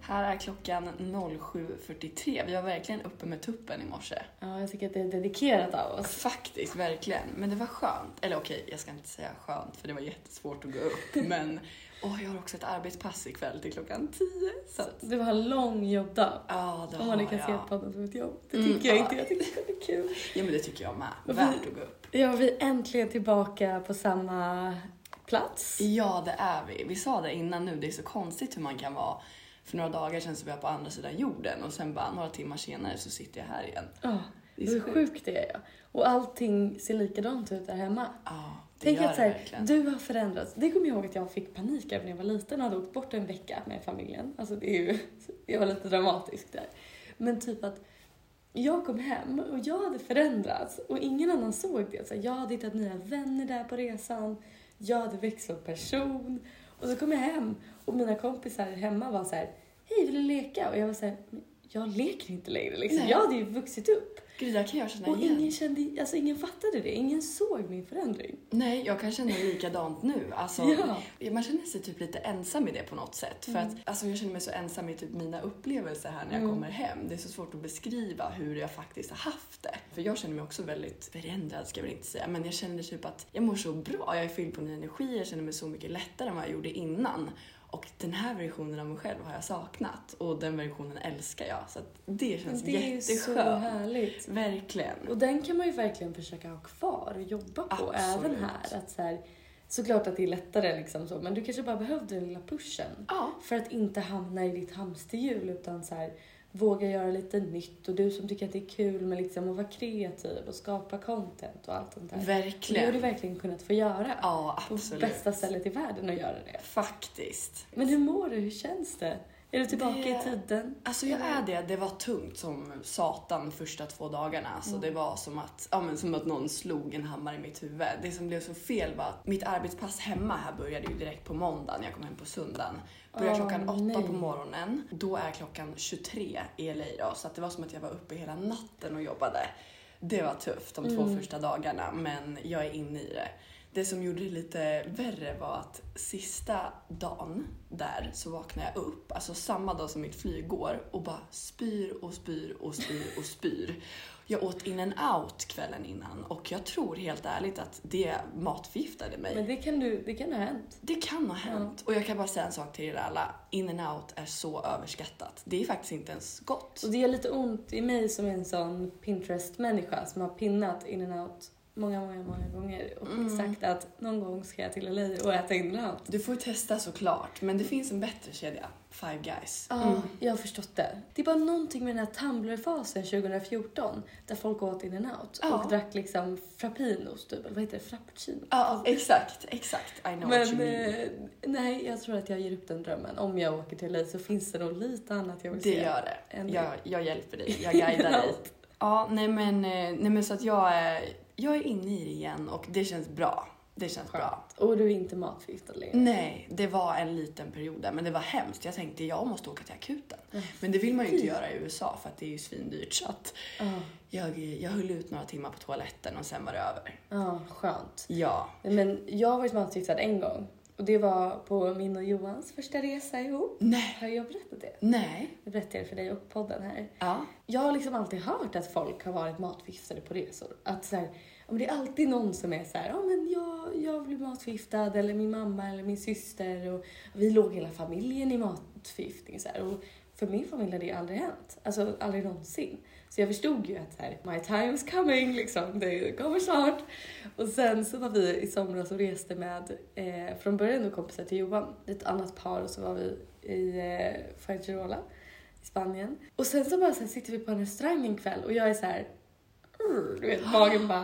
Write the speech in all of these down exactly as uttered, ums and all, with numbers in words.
Här är klockan sju fyrtiotre. Vi var verkligen uppe med tuppen i morse. Ja, jag tycker att det är dedikerat av oss. Faktiskt, verkligen. Men det var skönt. Eller okej, jag ska inte säga skönt för det var jättesvårt att gå upp. Men åh, jag har också ett arbetspass ikväll till klockan tio. Så att... Du har en lång jobbdag. Ja, det har jag. Om man kan se podden som ett jobb. Det Mm, tycker jag ja. inte. Jag tycker det är kul. Ja, men det tycker jag med. Och Värt vi- att gå upp. Ja, vi är äntligen tillbaka på samma plats. Ja, det är vi. Vi sa det innan nu. Det är så konstigt hur man kan vara. För några dagar sedan så var jag på andra sidan jorden. Och sen bara några timmar senare så sitter jag här igen. Ja, Det är hur så sjukt. sjukt det är jag. Och allting ser likadant ut där hemma. Ja, det Tänk gör att så det här, verkligen. du har förändrats. Det kommer jag ihåg att jag fick panik över när jag var liten och hade åkt bort en vecka med familjen. Alltså det är ju, jag var lite dramatisk där. Men typ att jag kom hem och jag hade förändrats och ingen annan såg det. Så jag hade hittat nya vänner där på resan. Jag hade växlat person. Och så kom jag hem och mina kompisar hemma var så här: hej, vill du leka? Och jag var så här: jag leker inte längre liksom. Nej. Jag hade ju vuxit upp. Gud, där kan jag känna Och igen. ingen kände, alltså ingen fattade det. Ingen såg min förändring. Nej, jag kan känna likadant nu. Alltså, Ja. man känner sig typ lite ensam i det på något sätt. För att alltså, jag känner mig så ensam i typ mina upplevelser här när jag Mm. kommer hem. Det är så svårt att beskriva hur jag faktiskt har haft det. För jag känner mig också väldigt förändrad, ska jag väl inte säga. Men jag känner typ att jag mår så bra. Jag är fylld på ny energi. Jag känner mig så mycket lättare än vad jag gjorde innan. Och den här versionen av mig själv har jag saknat. Och den versionen älskar jag. Så att det känns Det är ju så jätteskönt. härligt. Verkligen. Och den kan man ju verkligen försöka ha kvar och jobba på. Absolut. Även här. Att så här, såklart att det är lättare liksom så. Men du kanske bara behövde den lilla pushen. Ja. För att inte hamna i ditt hamsterhjul. Utan så här, våga göra lite nytt. Och du som tycker att det är kul med liksom att vara kreativ och skapa content och allt sånt där. Det har Verkligen. du verkligen kunnat få göra. Ja, På absolut. bästa stället i världen att göra det. Faktiskt. Men hur mår du? Hur känns det? Är du tillbaka Det- i tiden? Alltså jag är det. Det var tungt som satan första två dagarna. Alltså Mm. det var som att, ja, men som att någon slog en hammare i mitt huvud. Det som blev så fel var att mitt arbetspass hemma här började ju direkt på måndagen. Jag kom hem på söndagen. Började Åh, klockan åtta nej. på morgonen. Då är klockan tjugotre i L A då. Så att det var som att jag var uppe hela natten och jobbade. Det var tufft de två Mm. första dagarna. Men jag är inne i det. Det som gjorde det lite värre var att sista dagen där så vaknade jag upp, alltså samma dag som mitt flyg går, och bara spyr och spyr och spyr och spyr. Jag åt in and out kvällen innan och jag tror helt ärligt att det matförgiftade mig. Men det kan, du, det kan ha hänt. Det kan ha hänt. Och jag kan bara säga en sak till er alla. In and out är så överskattat. Det är faktiskt inte ens gott. Och det gör lite ont i mig som är en sån Pinterest-människa som har pinnat in and out många, många, många gånger. Och Mm. sagt att någon gång ska jag till L A och äta in and out. Du får ju testa såklart, men det finns en bättre kedja. Five Guys. Ja, Mm. jag har förstått det. Det är bara någonting med den här Tumblr-fasen tjugo fjorton där folk åt in and out Ja. och drack liksom frappinos typ, eller vad heter det? Frappuccino. Ja, exakt, exakt. I know what you Men mean. eh, nej, jag tror att jag ger upp den drömmen. Om jag åker till L A så finns det nog lite annat jag vill Det se. gör det. än- Jag, jag hjälper dig. Jag guidar dig. Ja, nej men, eh, nej men så att jag är, jag är inne i det igen och det känns bra. Det känns bra. Och du är inte matförgiftad längre. Nej, det var en liten period där, men det var hemskt. Jag tänkte jag måste åka till akuten. Men det vill man ju inte göra i U S A för att det är ju svindyrt. Så att Ja, jag, jag höll ut några timmar på toaletten och sen var det över. ja, skönt. Ja. Men jag har varit matförgiftad en gång. Och det var på min och Johans första resa ihop. Nej. Har jag berättat det? Nej. Jag berättade det för dig och podden här. Ja. Jag har liksom alltid hört att folk har varit matförgiftade på resor. Att så här, om det är alltid någon som är så här, ja men jag, jag blir matförgiftad, eller min mamma eller min syster. Och vi låg hela familjen i matförgiftning. Så här. Och för min familj har det aldrig hänt. Alltså aldrig någonsin. Så jag förstod ju att så här, my time's coming, liksom. Det kommer snart. Och sen så var vi i somras och reste med, eh, från början då kompisar till Johan, ett annat par, och så var vi i eh, Fuengirola i Spanien. Och sen så bara så här, sitter vi på en restaurang en kväll och jag är så här, "Urr", du vet, magen bara,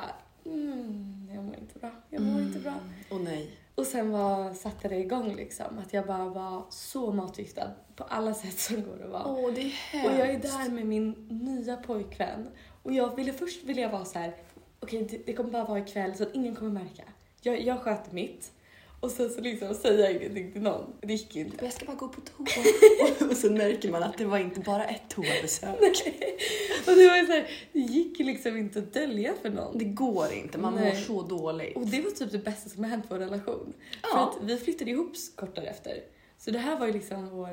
mm, jag mår inte bra, jag mår inte bra. Och nej. Och sen var, satte det igång liksom, att jag bara var så matförgiftad på alla sätt som går att vara. Åh, det är hemskt. Och jag är där med min nya pojkvän. Och jag ville först ville jag vara så här, okej, okay, det, det kommer bara vara ikväll så att ingen kommer märka. Jag, jag sköter mitt. Och sen så liksom säger jag ingenting till någon. Det gick inte. Jag ska bara gå på toa. och, och så märker man att det var inte bara ett toabesök. Och det var ju så här, det gick liksom inte att dölja för någon. Det går inte, man Nej. mår så dåligt. Och det var typ det bästa som har hänt på vår relation. Ja. För att vi flyttade ihop kort därefter. Så det här var ju liksom vår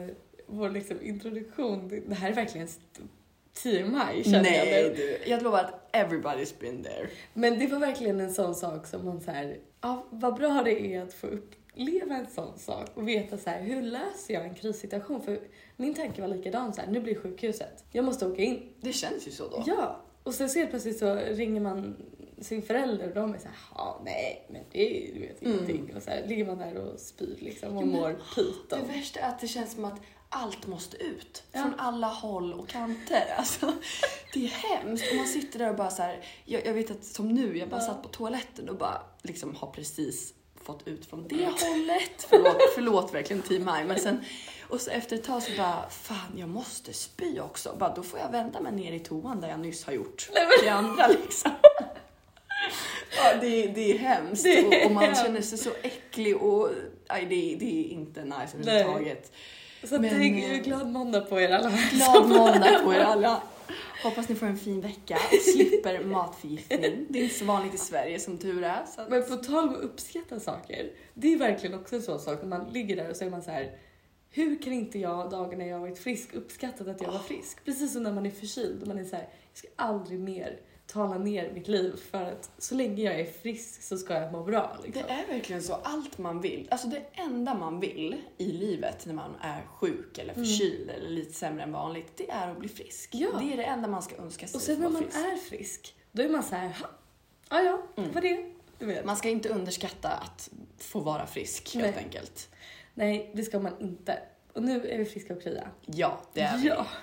vår liksom introduktion. Det här är verkligen tio maj, känner Nej, jag nu. du. Jag lovar att everybody's been there. Men det var verkligen en sån sak som man så här, ja, vad bra det är att få uppleva en sån sak och veta så här, hur löser jag en krissituation? För min tanke var likadan så här, nu blir sjukhuset. Jag måste åka in. Det känns ju så då. Ja, och sen så helt plötsligt så ringer man sin förälder och de är så här, ja, nej, men det är, du vet, ingenting. Mm. Och så här, ligger man där och spyr liksom och mår pyton. Det värsta är att det känns som att allt måste ut. Ja. Från alla håll och kanter. Alltså, det är hemskt. Och man sitter där och bara så här, jag, jag vet att som nu, jag bara ja. satt på toaletten och bara liksom har precis fått ut från det hållet. Förlåt, förlåt verkligen Team Maj. Men sen, och så efter ett tag så bara, fan jag måste spy också. Bara, då får jag vända mig ner i toan där jag nyss har gjort det andra liksom. Ja, det, det är hemskt. Det är och, och man hemskt. Känner sig så äcklig och aj, det, det är inte nice överhuvudtaget. Så men, det är glad måndag på er alla. Glad måndag på er alla. Hoppas ni får en fin vecka och slipper matförgiftning. Det är inte så vanligt i Sverige som tur är. Så att... Men på tal om att uppskatta saker. Det är verkligen också en sån sak när man ligger där och så är man så här. Hur kan inte jag dagarna jag har varit frisk uppskattat att jag var frisk? Precis som när man är förkyld och man är så här, jag ska aldrig mer tala ner mitt liv för att så länge jag är frisk så ska jag må bra. Liksom. Det är verkligen så. Allt man vill. Alltså det enda man vill i livet när man är sjuk eller förkyld mm. eller lite sämre än vanligt, det är att bli frisk. Ja. Det är det enda man ska önska sig. Och sen när man frisk. är frisk, då är man så här, ja ja, mm. det var det. Du vet. Man ska inte underskatta att få vara frisk helt Nej. enkelt. Nej, det ska man inte. Och nu är vi friska och krya. Ja, det är vi. Ja.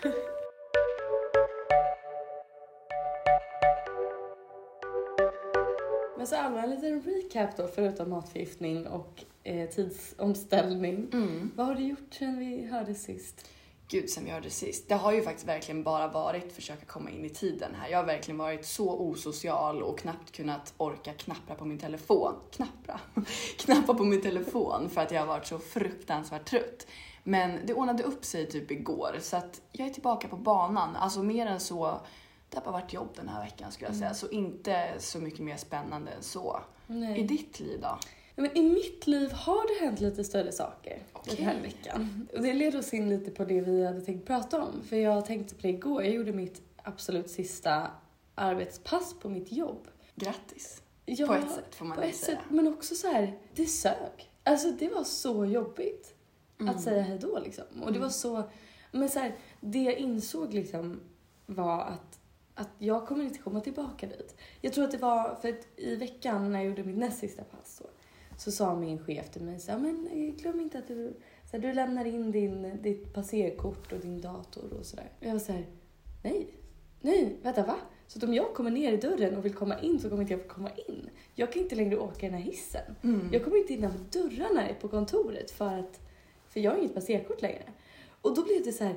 Men så allra en liten recap då, förutom matförgiftning och eh, tidsomställning. Mm. Vad har du gjort sen vi hörde sist? Gud, sen vi hörde sist. Det har ju faktiskt verkligen bara varit försöka komma in i tiden här. Jag har verkligen varit så osocial och knappt kunnat orka knappra på min telefon. Knappra? Knappa på min telefon för att jag har varit så fruktansvärt trött. Men det ordnade upp sig typ igår så att jag är tillbaka på banan. Alltså mer än så... Det har bara varit jobb den här veckan skulle jag säga. Mm. Så inte så mycket mer spännande än så. Nej. I ditt liv då? Men i mitt liv har det hänt lite större saker okay. den här veckan. Och det leder oss in lite på det vi hade tänkt prata om. För jag tänkte på det igår. Jag gjorde mitt absolut sista arbetspass på mitt jobb. Grattis. Ja, på ett sätt får man på ett säga. Sätt, men också så här, det sög. Alltså det var så jobbigt mm. att säga hej då liksom. Och mm. det var så, men så här, det jag insåg liksom var att att jag kommer inte komma tillbaka dit. Jag tror att det var för att i veckan när jag gjorde mitt näst sista pass så, så sa min chef till mig så här, men glöm inte att du så här, du lämnar in din ditt passerkort och din dator och sådär. Jag var så här, nej. Nej, vänta va? Så att om jag kommer ner i dörren och vill komma in så kommer inte jag få komma in. Jag kan inte längre åka i den här hissen. Mm. Jag kommer inte innanför dörrarna på kontoret för att för jag har inget passerkort längre. Och då blev det så här,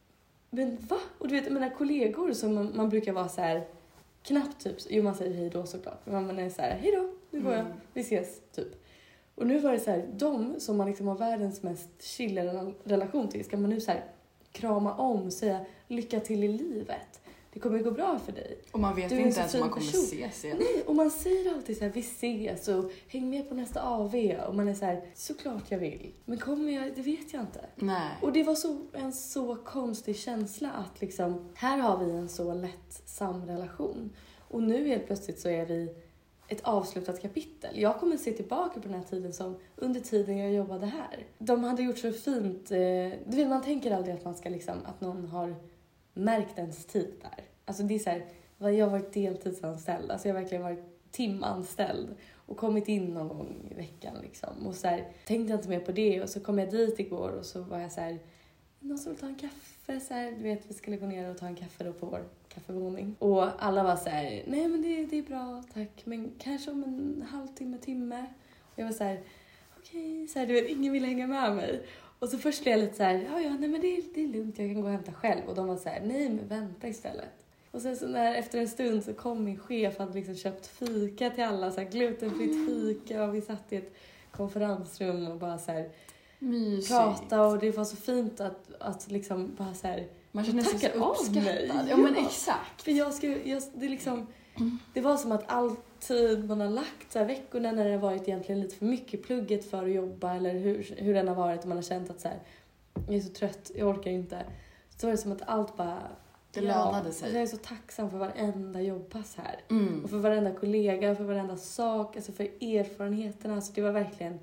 men va? Och du vet, mina kollegor som man, man brukar vara så här knappt typ, jo man säger hej då såklart. Men man är så här, hej då, nu går jag, mm. vi ses typ. Och nu var det så här, de som man liksom har världens mest chill relation till, ska man nu så här krama om, säga lycka till i livet. Det kommer gå bra för dig. Och man vet inte ens om man kommer ses igen. Nej, och man säger alltid så här, vi ses och häng med på nästa A V. Och man är så här, såklart jag vill. Men kommer jag, det vet jag inte. Nej. Och det var så, en så konstig känsla att liksom, här har vi en så lättsam relation. Och nu helt plötsligt så är vi ett avslutat kapitel. Jag kommer se tillbaka på den här tiden som under tiden jag jobbade här. De hade gjort så fint, eh, du vet man tänker aldrig att man ska liksom, att någon har märkt ens tid där. Alltså det är så här, jag har varit deltidsanställd. Alltså jag har verkligen varit timanställd. Och kommit in någon gång i veckan liksom. Och så här, tänkte jag inte mer på det. Och så kom jag dit igår och så var jag så här, någon som vill ta en kaffe så här. Du vet, vi skulle gå ner och ta en kaffe då på vår kaffevåning. Och alla var så här, nej men det, det är bra, tack. Men kanske om en halvtimme, timme. Och jag var så här, okej, okay, så här, du vet, ingen ville hänga med mig. Och så först blev jag lite så här, ja ja, nej men det är, det är lugnt, jag kan gå och hämta själv. Och de var så här, nej men vänta istället. Och sen så när, efter en stund så kom min chef, hade liksom köpt fika till alla, så här glutenfritt fika. Och vi satt i ett konferensrum och bara så här prata. Och det var så fint att, att liksom bara så här, man känner sig så uppskattad. Ja men exakt. För jag skulle, jag, det liksom, det var som att all tid man har lagt så här, veckorna när det har varit egentligen lite för mycket plugget för att jobba eller hur, hur den har varit och man har känt att så här, jag är så trött, jag orkar inte. Så var det som att allt bara... Det lönade sig. Jag är så tacksam för varenda jobbpass här. Mm. Och för varenda kollega, för varenda sak, alltså för erfarenheterna. Alltså det var verkligen...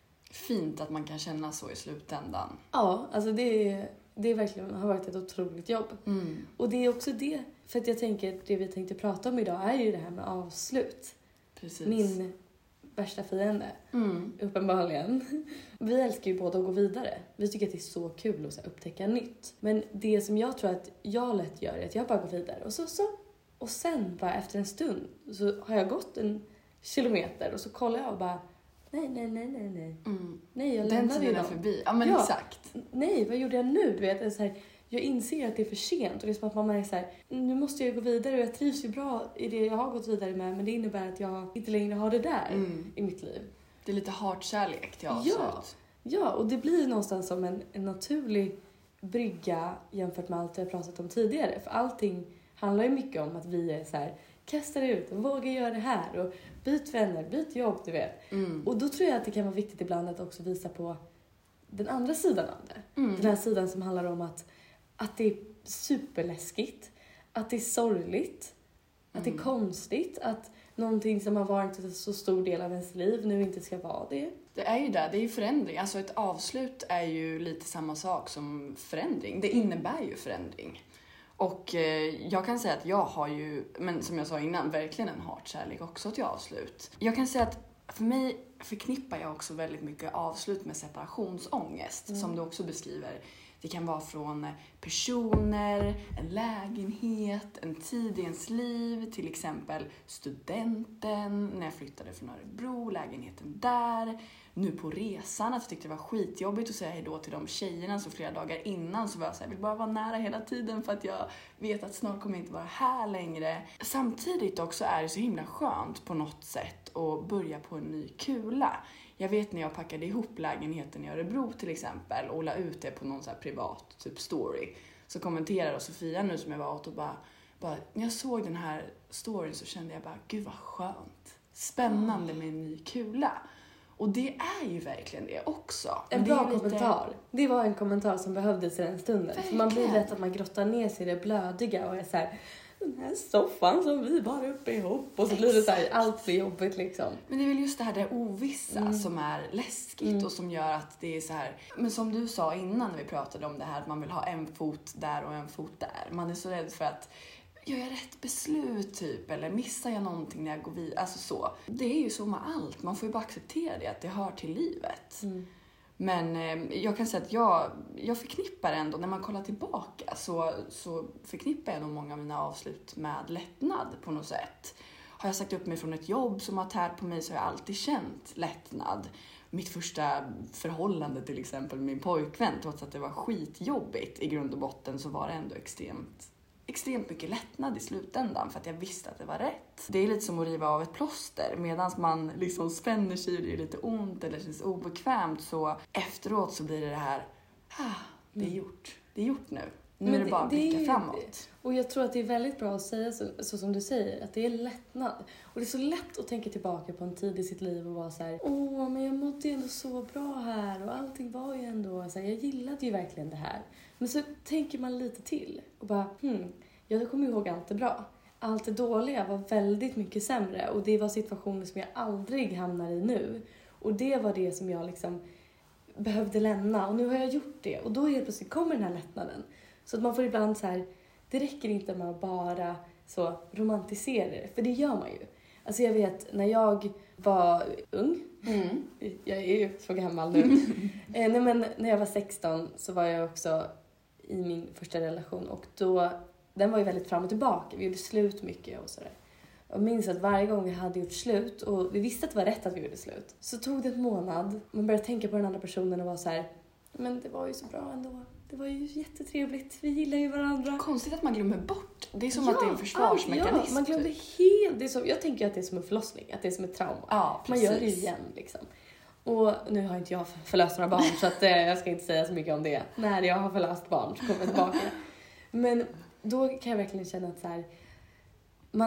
Fint att man kan känna så i slutändan. Ja, alltså det, är, det är verkligen, har varit ett otroligt jobb. Mm. Och det är också det, för att jag tänker det vi tänkte prata om idag är ju det här med avslut. Precis. Min värsta fiende, Mm. uppenbarligen. Vi älskar ju båda att gå vidare. Vi tycker att det är så kul att så här, upptäcka nytt. Men det som jag tror att jag lätt gör är att jag bara går vidare. Och så, så och sen bara efter en stund så har jag gått en kilometer och så kollar jag och bara nej, nej, nej, nej, nej. Mm. Nej, jag Den lämnade ju tiden är dem. förbi. Ja, men Ja. exakt. Nej, vad gjorde jag nu? Du vet, det är så här, jag inser att det är för sent och det är som att man är så här, nu måste jag gå vidare och jag trivs ju bra i det jag har gått vidare med, men det innebär att jag inte längre har det där Mm. i mitt liv. Det är lite hatkärlek till avslut. Ja. Ja, och det blir någonstans som en, en naturlig brygga jämfört med allt jag har pratat om tidigare. För allting handlar ju mycket om att vi är så här, kastar ut och vågar göra det här och byt vänner, byt jobb, du vet. Mm. Och då tror jag att det kan vara viktigt ibland att också visa på den andra sidan av det. Mm. Den här sidan som handlar om att, att det är superläskigt, att det är sorgligt, att det är Mm. konstigt, att någonting som har varit en så stor del av ens liv nu inte ska vara det. Det är ju det, det är ju förändring. Alltså ett avslut är ju lite samma sak som förändring. Det innebär ju förändring. Och eh, jag kan säga att jag har ju, men som jag sa innan, verkligen en hatkärlek också till avslut. Jag kan säga att för mig förknippar jag också väldigt mycket avslut med separationsångest, Mm. som du också beskriver. Det kan vara från personer, en lägenhet, en tid i ens liv, till exempel studenten, när jag flyttade från Örebro, lägenheten där. Nu på resan, att jag tyckte det var skitjobbigt att säga hejdå till de tjejerna, så flera dagar innan så var jag så här, jag vill bara vara nära hela tiden för att jag vet att snart kommer jag inte vara här längre. Samtidigt också är det så himla skönt på något sätt att börja på en ny kula. Jag vet när jag packade ihop lägenheten i Örebro till exempel och la ut det på någon så här privat typ story, så kommenterade Sofia nu som jag var åt och bara, bara när jag såg den här storyn så kände jag bara, gud vad skönt. Spännande med en ny kula. Och det är ju verkligen det också. En Men det är bra lite... kommentar. Det var en kommentar som behövdes i den stunden. För man blir Verkligen. lätt att man grottar ner sig i det blödiga och är så här, den här soffan som vi bara uppe ihop. Och så blir det så här, allt för jobbigt liksom. Men det är väl just det här det ovissa Mm. som är läskigt Mm. och som gör att det är så här. Men som du sa innan när vi pratade om det här, att man vill ha en fot där och en fot där. Man är så rädd för att gör jag rätt beslut typ, eller missar jag någonting när jag går vidare, alltså så. Det är ju så med allt, man får ju bara acceptera det, att det hör till livet. Mm. Men eh, jag kan säga att jag, jag förknippar ändå, när man kollar tillbaka så, så förknippar jag nog många av mina avslut med lättnad på något sätt. Har jag sagt upp mig från ett jobb som har tärt på mig så har jag alltid känt lättnad. Mitt första förhållande till exempel med min pojkvän, trots att det var skitjobbigt i grund och botten, så var det ändå extremt extremt mycket lättnad i slutändan för att jag visste att det var rätt. Det är lite som att riva av ett plåster. Medan man liksom spänner sig och det är lite ont eller känns obekvämt, så efteråt så blir det det här, ah, det är gjort. Det är gjort nu. Nu Men är det det- bara att det är blicka ju framåt. Och jag tror att det är väldigt bra att säga så, så som du säger, att det är lättnad. Och det är så lätt att tänka tillbaka på en tid i sitt liv och vara så här, åh, men jag mådde ändå så bra här och allting var ju ändå, så här, jag gillade ju verkligen det här. Men så tänker man lite till och bara, hmm, jag kommer ihåg allt det bra. Allt det dåliga var väldigt mycket sämre och det var situationer som jag aldrig hamnar i nu. Och det var det som jag liksom behövde lämna och nu har jag gjort det. Och då helt plötsligt kommer den här lättnaden. Så att man får ibland så här, det räcker inte med att bara så romantisera det, för det gör man ju. Alltså jag vet, när jag var ung, Mm. jag är ju så gammal nu, eh, nej, men när jag var sexton så var jag också i min första relation och då, den var ju väldigt fram och tillbaka, vi gjorde slut mycket och sådär. Jag minns att varje gång vi hade gjort slut och vi visste att det var rätt att vi gjorde slut, så tog det en månad, man började tänka på den andra personen och var så här, men det var ju så bra ändå. Det var ju jättetrevligt. Vi gillar ju varandra. Konstigt att man glömmer bort. Det är som Ja, att det är en försvarsmekanism. allt, ja, man glömde typ. helt. Det är som, jag tänker att det är som en förlossning. Att det är som ett trauma. Ja, man precis. gör det ju igen liksom. Och nu har inte jag förlöst några barn så att, eh, jag ska inte säga så mycket om det. När jag har förlöst barn så kommer jag tillbaka. Men då kan jag verkligen känna att så här, man,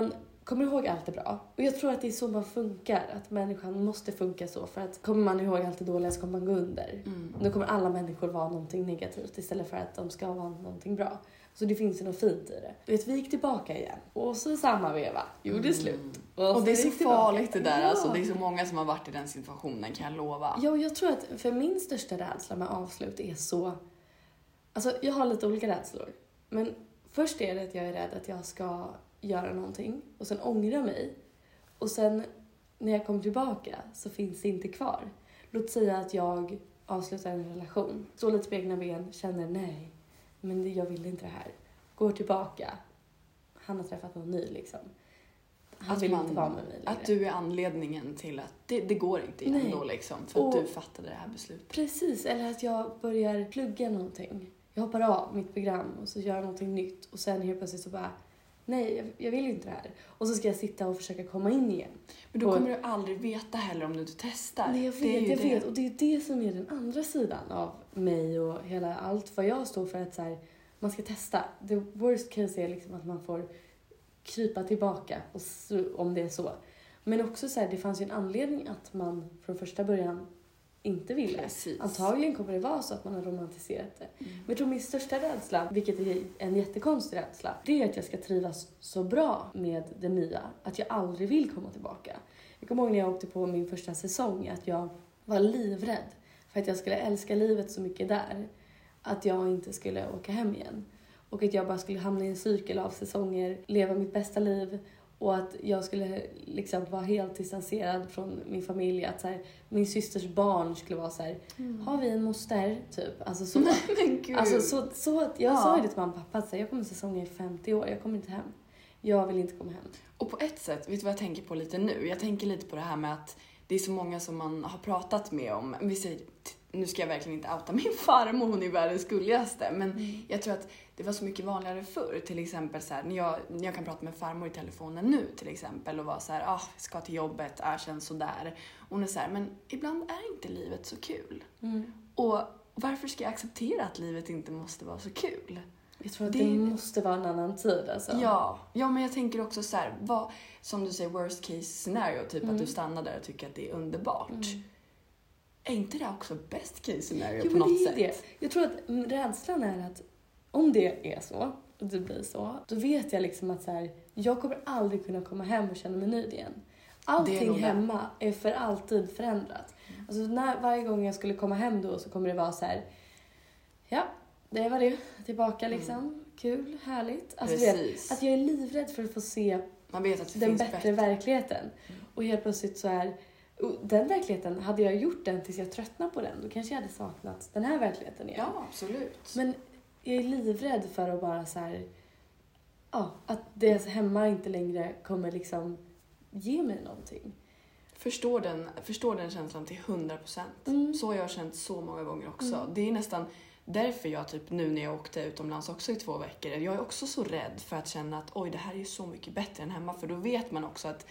kommer ihåg allt är bra. Och jag tror att det är så man funkar. Att människan måste funka så. För att kommer man ihåg allt det dåliga så kommer man gå under. Mm. Då kommer alla människor vara någonting negativt istället för att de ska vara någonting bra. Så det finns ju något fint i det. Vet, vi gick tillbaka igen. Och så samma veva. Gjorde mm. slut. Och, och det är så farligt det där. Ja. Alltså, det är så många som har varit i den situationen, kan jag lova. Ja, och jag tror att för min största rädsla med avslut är så... Alltså, jag har lite olika rädslor. Men först är det att jag är rädd att jag ska göra någonting. Och sen ångra mig. Och sen när jag kommer tillbaka så finns det inte kvar. Låt säga att jag avslutar en relation. Står lite på egna ben, känner nej. Men jag vill inte det här. Går tillbaka. Han har träffat någon ny liksom. Han att vill man, inte vara med mig längre. Att du är anledningen till att det, det går inte igen då liksom. För och, att du fattade det här beslutet. Precis, eller att jag börjar plugga någonting. Jag hoppar av mitt program och så gör jag någonting nytt. Och sen helt plötsligt så bara, nej jag, jag vill inte det här. Och så ska jag sitta och försöka komma in igen. Men då och, kommer du aldrig veta heller om du inte testar. Nej jag vet, det är ju jag det. vet. Och det är det som är den andra sidan av mig och hela allt vad jag står för att så här, man ska testa. The worst case är liksom att man får krypa tillbaka och så, om det är så. Men också så här, det fanns ju en anledning att man från första början inte ville. Precis. Antagligen kommer det vara så att man har romantiserat det. Mm. Men jag tror min största rädsla, vilket är en jättekonstig rädsla, det är att jag ska trivas så bra med det nya att jag aldrig vill komma tillbaka. Jag kommer ihåg när jag åkte på min första säsong att jag var livrädd för att jag skulle älska livet så mycket där att jag inte skulle åka hem igen. Och att jag bara skulle hamna i en cykel av säsonger, leva mitt bästa liv. Och att jag skulle liksom vara helt distanserad från min familj. Att så här, min systers barn skulle vara så här, mm. har vi en moster? Typ. Alltså så. Men gud. Alltså så, så att jag ja. sa ju det till mamma och pappa. Att så här, jag kommer säsongen i femtio år, jag kommer inte hem. Jag vill inte komma hem. Och på ett sätt, vet du vad jag tänker på lite nu? Jag tänker lite på det här med att det är så många som man har pratat med om. Vi säger, nu ska jag verkligen inte outa min farmor, hon är världens gulligaste. Men mm. jag tror att det var så mycket vanligare förr. Till exempel så här, när jag, när jag kan prata med farmor i telefonen nu till exempel. Och vara så här, ah, ska till jobbet, är känns sådär. Och hon är så här, men ibland är inte livet så kul. Mm. Och varför ska jag acceptera att livet inte måste vara så kul? Jag tror att det, det måste vara en annan tid alltså. Ja, ja men jag tänker också så här, vad, som du säger worst case scenario, typ mm. att du stannar där och tycker att det är underbart. Mm. Är inte det också best case scenario jo, på något det sätt? Det. Jag tror att rädslan är att om det är så, och det blir så, då vet jag liksom att så här, jag kommer aldrig kunna komma hem och känna mig nöjd igen. Allting hemma är för alltid förändrat. Mm. Alltså när, varje gång jag skulle komma hem då så kommer det vara så här, ja, det var det. Tillbaka liksom. Mm. Kul, härligt. Alltså vet, att jag är livrädd för att få se Man vet att det den finns bättre, bättre verkligheten. Mm. Och helt plötsligt så är den verkligheten, hade jag gjort den tills jag tröttnade på den, då kanske jag hade saknat den här verkligheten igen. Ja, absolut. Men jag är livrädd för att bara så här, ja, att det hemma inte längre kommer liksom ge mig någonting. Förstår den, förstår den känslan till hundra procent. Mm. Så har jag känt så många gånger också. Mm. Det är nästan därför jag typ nu när jag åkte utomlands också i två veckor, jag är också så rädd för att känna att oj, det här är ju så mycket bättre än hemma. För då vet man också att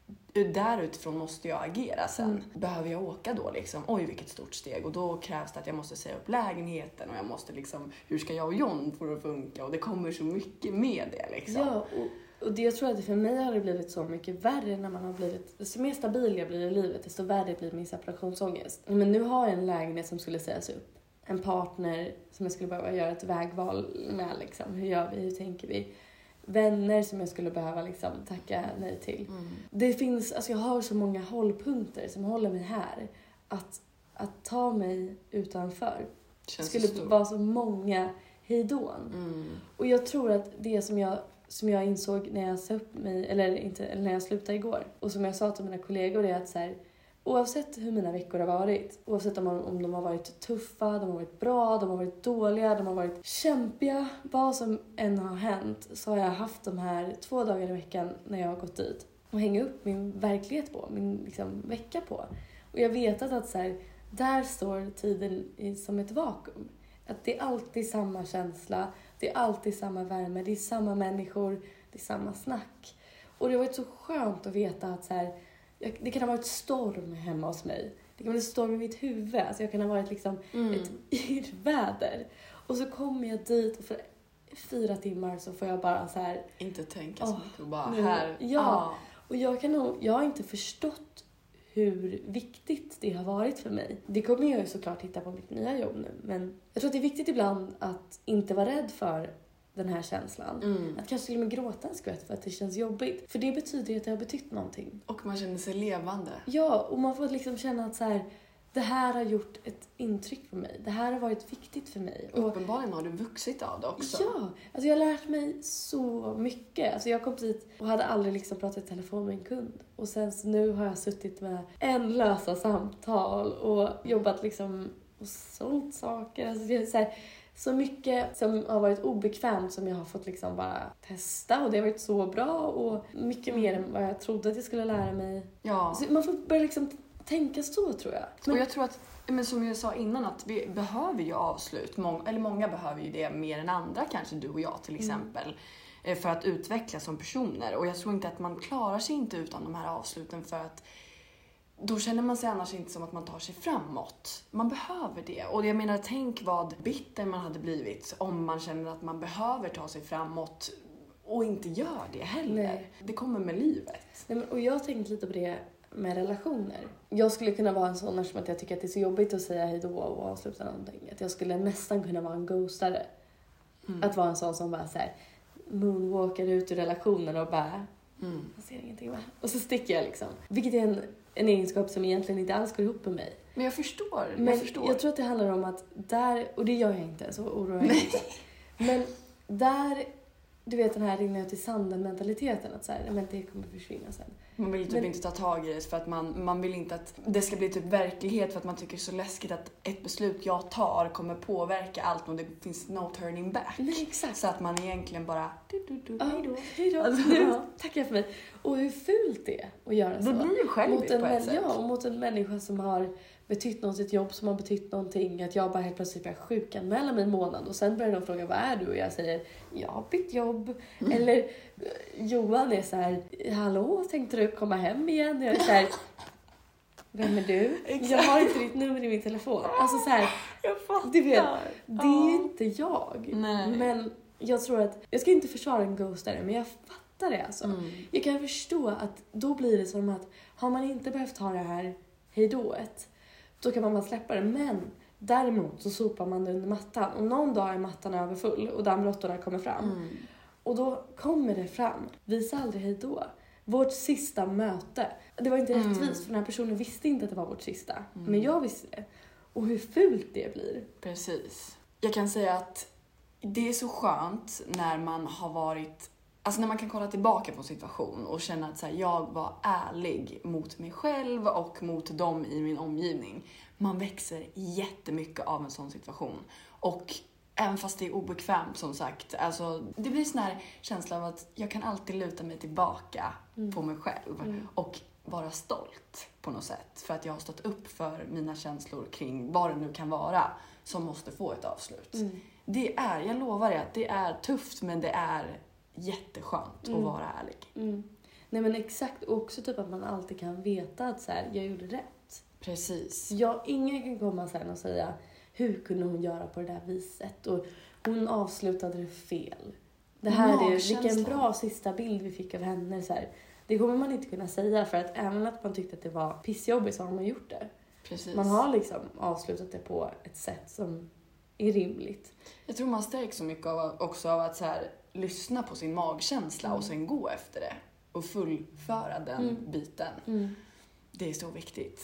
där utifrån måste jag agera sen. Mm. Behöver jag åka då liksom? Oj, vilket stort steg. Och då krävs det att jag måste säga upp lägenheten. Och jag måste liksom, hur ska jag och John få det att funka? Och det kommer så mycket med det liksom. Ja, och, och det, jag tror att för mig har det blivit så mycket värre när man har blivit, desto mer stabil jag blir i livet, desto värre blir min separationsångest. Men nu har jag en lägenhet som skulle sägas upp. En partner som jag skulle behöva göra ett vägval med liksom. Hur gör vi? Hur tänker vi? Vänner som jag skulle behöva liksom tacka nej till. Mm. Det finns, alltså jag har så många hållpunkter som håller mig här. Att, att ta mig utanför Känns skulle så vara så många hejdån. Mm. Och jag tror att det som jag, som jag insåg när jag sa upp mig, eller, inte, eller när jag slutade igår. Och som jag sa till mina kollegor är att så här, oavsett hur mina veckor har varit, oavsett om, om de har varit tuffa, de har varit bra, de har varit dåliga, de har varit kämpiga, vad som än har hänt, så har jag haft de här två dagar i veckan när jag har gått dit och hänga upp min verklighet på, min liksom, vecka på. Och jag vet att, att så här, där står tiden i, som ett vakuum. Att det är alltid samma känsla, det är alltid samma värme, det är samma människor, det är samma snack. Och det har varit så skönt att veta att så här, jag, det kan ha varit storm hemma hos mig. Det kan ha varit storm i mitt huvud. Alltså jag kan ha varit liksom mm. ett yrväder. Och så kommer jag dit och för fyra timmar så får jag bara så här... Inte tänka så Åh, mycket och bara nu- här. Ja, ah. och jag kan nog, jag har inte förstått hur viktigt det har varit för mig. Det kommer jag ju såklart hitta på mitt nya jobb nu. Men jag tror att det är viktigt ibland att inte vara rädd för den här känslan. Mm. Att kanske till och med gråta en skvätt för att det känns jobbigt. För det betyder ju att det har betytt någonting. Och man känner sig levande. Ja, och man får liksom känna att så här, det här har gjort ett intryck på mig. Det här har varit viktigt för mig. Och Uppenbarligen har du vuxit av det också. ja, alltså jag har lärt mig så mycket. Alltså jag kom dit och hade aldrig liksom pratat i telefon med en kund. Och sen så nu har jag suttit med ändlösa samtal och jobbat liksom och sålt saker. Alltså det är så här, så mycket som har varit obekvämt som jag har fått liksom bara testa. Och det har varit så bra och mycket mer än vad jag trodde att jag skulle lära mig. Ja. Så man får börja liksom tänka så, tror jag. Men, Och jag tror att, men som jag sa innan, att vi behöver ju avslut. Många, eller många behöver ju det mer än andra, kanske du och jag till exempel. Mm. För att utvecklas som personer. Och jag tror inte att man klarar sig inte utan de här avsluten, för att då känner man sig annars inte som att man tar sig framåt. Man behöver det. Och jag menar, tänk vad bitter man hade blivit om man känner att man behöver ta sig framåt och inte gör det heller. Nej. Det kommer med livet. Nej, men, och jag har tänkt lite på det med relationer. Jag skulle kunna vara en sån som att jag tycker att det är så jobbigt att säga hej då och avsluta någonting. Att jag skulle nästan kunna vara en ghostare. Mm. Att vara en sån som bara så här moonwalkar ut ur relationen och bara mm. jag ser ingenting, va? Och så sticker jag liksom. Vilket är en, en egenskap som egentligen inte alls går ihop med mig. Men jag förstår. Men jag förstår. Jag tror att det handlar om att där, och det gör jag inte, så oroar jag inte. Men där, du vet den här ringa ut i sanden mentaliteten, att så här, men det kommer försvinna sen. Man vill typ men, inte ta tag i det för att man, man vill inte att det ska bli typ verklighet, för att man tycker det är så läskigt att ett beslut jag tar kommer påverka allt och det finns no turning back. Nej, exakt. Så att man egentligen bara du, du, du, ja, hejdå. Hejdå. Alltså, nu tackar jag för mig. Och hur fult det är att göra så. Det blir ju självigt mot en, på ett sätt. Ja, och mot en människa som har betytt något, ett jobb som har betytt någonting. Att jag bara helt plötsligt börjar sjukanmäla mig en månad. Och sen börjar de fråga, vad är du? Och jag säger, jag har bytt jobb. Mm. Eller Johan är så här, hallå, tänkte du komma hem igen? Och jag är så här, vem är du? Jag har inte ditt nummer i min telefon. Alltså så här, jag fattar. Du vet, det är ju inte jag. Nej. Men jag tror att, jag ska inte försvara en ghostare, men jag fattar det alltså. Mm. Jag kan förstå att då blir det som att, har man inte behövt ha det här hejdået, då kan man bara släppa det. Men däremot så sopar man det under mattan. Och någon dag är mattan överfull och dammråttorna kommer fram. Mm. Och då kommer det fram. Visa aldrig hejdå. Vårt sista möte. Det var inte mm. rättvist, för den här personen visste inte att det var vårt sista. Mm. Men jag visste det. Och hur fult det blir. Precis. Jag kan säga att det är så skönt när man har varit... Alltså när man kan kolla tillbaka på en situation och känna att så här, jag var ärlig mot mig själv och mot dem i min omgivning. Man växer jättemycket av en sån situation. Och även fast det är obekvämt, som sagt. Alltså, det blir en sån här känsla av att jag kan alltid luta mig tillbaka mm. på mig själv. Mm. Och vara stolt på något sätt. För att jag har stått upp för mina känslor kring vad det nu kan vara som måste få ett avslut. Mm. Det är, jag lovar dig att det är tufft, men det är jätteskönt mm. att vara ärlig. Mm. Nej men exakt, och också typ att man alltid kan veta att så här, jag gjorde rätt. Precis. Ja, ingen kan komma sen och säga, hur kunde hon göra på det där viset? Och hon avslutade det fel. Det här ja, är, vilken bra sista bild vi fick av henne. Så här. Det kommer man inte kunna säga, för att även att man tyckte att det var pissjobbigt så har man gjort det. Precis. Man har liksom avslutat det på ett sätt som är rimligt. Jag tror man stärks så mycket av, också av att så här, lyssna på sin magkänsla mm. och sen gå efter det. Och fullföra den mm. biten. Mm. Det är så viktigt.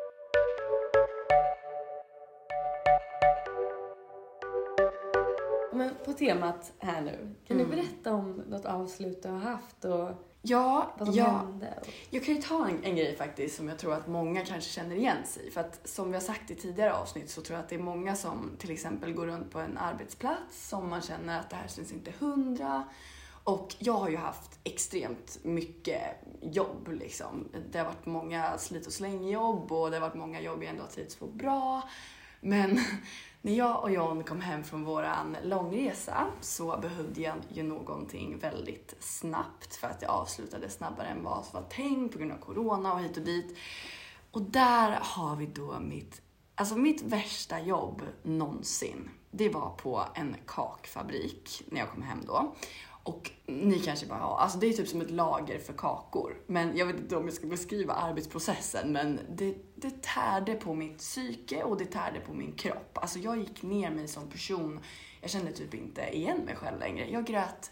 Men på temat här nu, kan mm. du berätta om något avslut du har haft och ja, vad som ja. hände? Jag kan ju ta en, en grej faktiskt som jag tror att många kanske känner igen sig. För att som vi har sagt i tidigare avsnitt så tror jag att det är många som till exempel går runt på en arbetsplats som man känner att det här syns inte hundra. Och jag har ju haft extremt mycket jobb liksom. Det har varit många slit- och slängjobb och det har varit många jobb jag ändå har trivts på bra. Men när jag och John kom hem från våran långresa så behövde jag ju någonting väldigt snabbt för att jag avslutade snabbare än vad som var tänkt på grund av corona och hit och dit. Och där har vi då mitt Alltså mitt värsta jobb någonsin, det var på en kakfabrik när jag kom hem då. Och ni kanske bara, ja, alltså det är typ som ett lager för kakor. Men jag vet inte om jag ska beskriva arbetsprocessen, men det, det tärde på mitt psyke och det tärde på min kropp. Alltså jag gick ner mig som person. Jag kände typ inte igen mig själv längre. Jag grät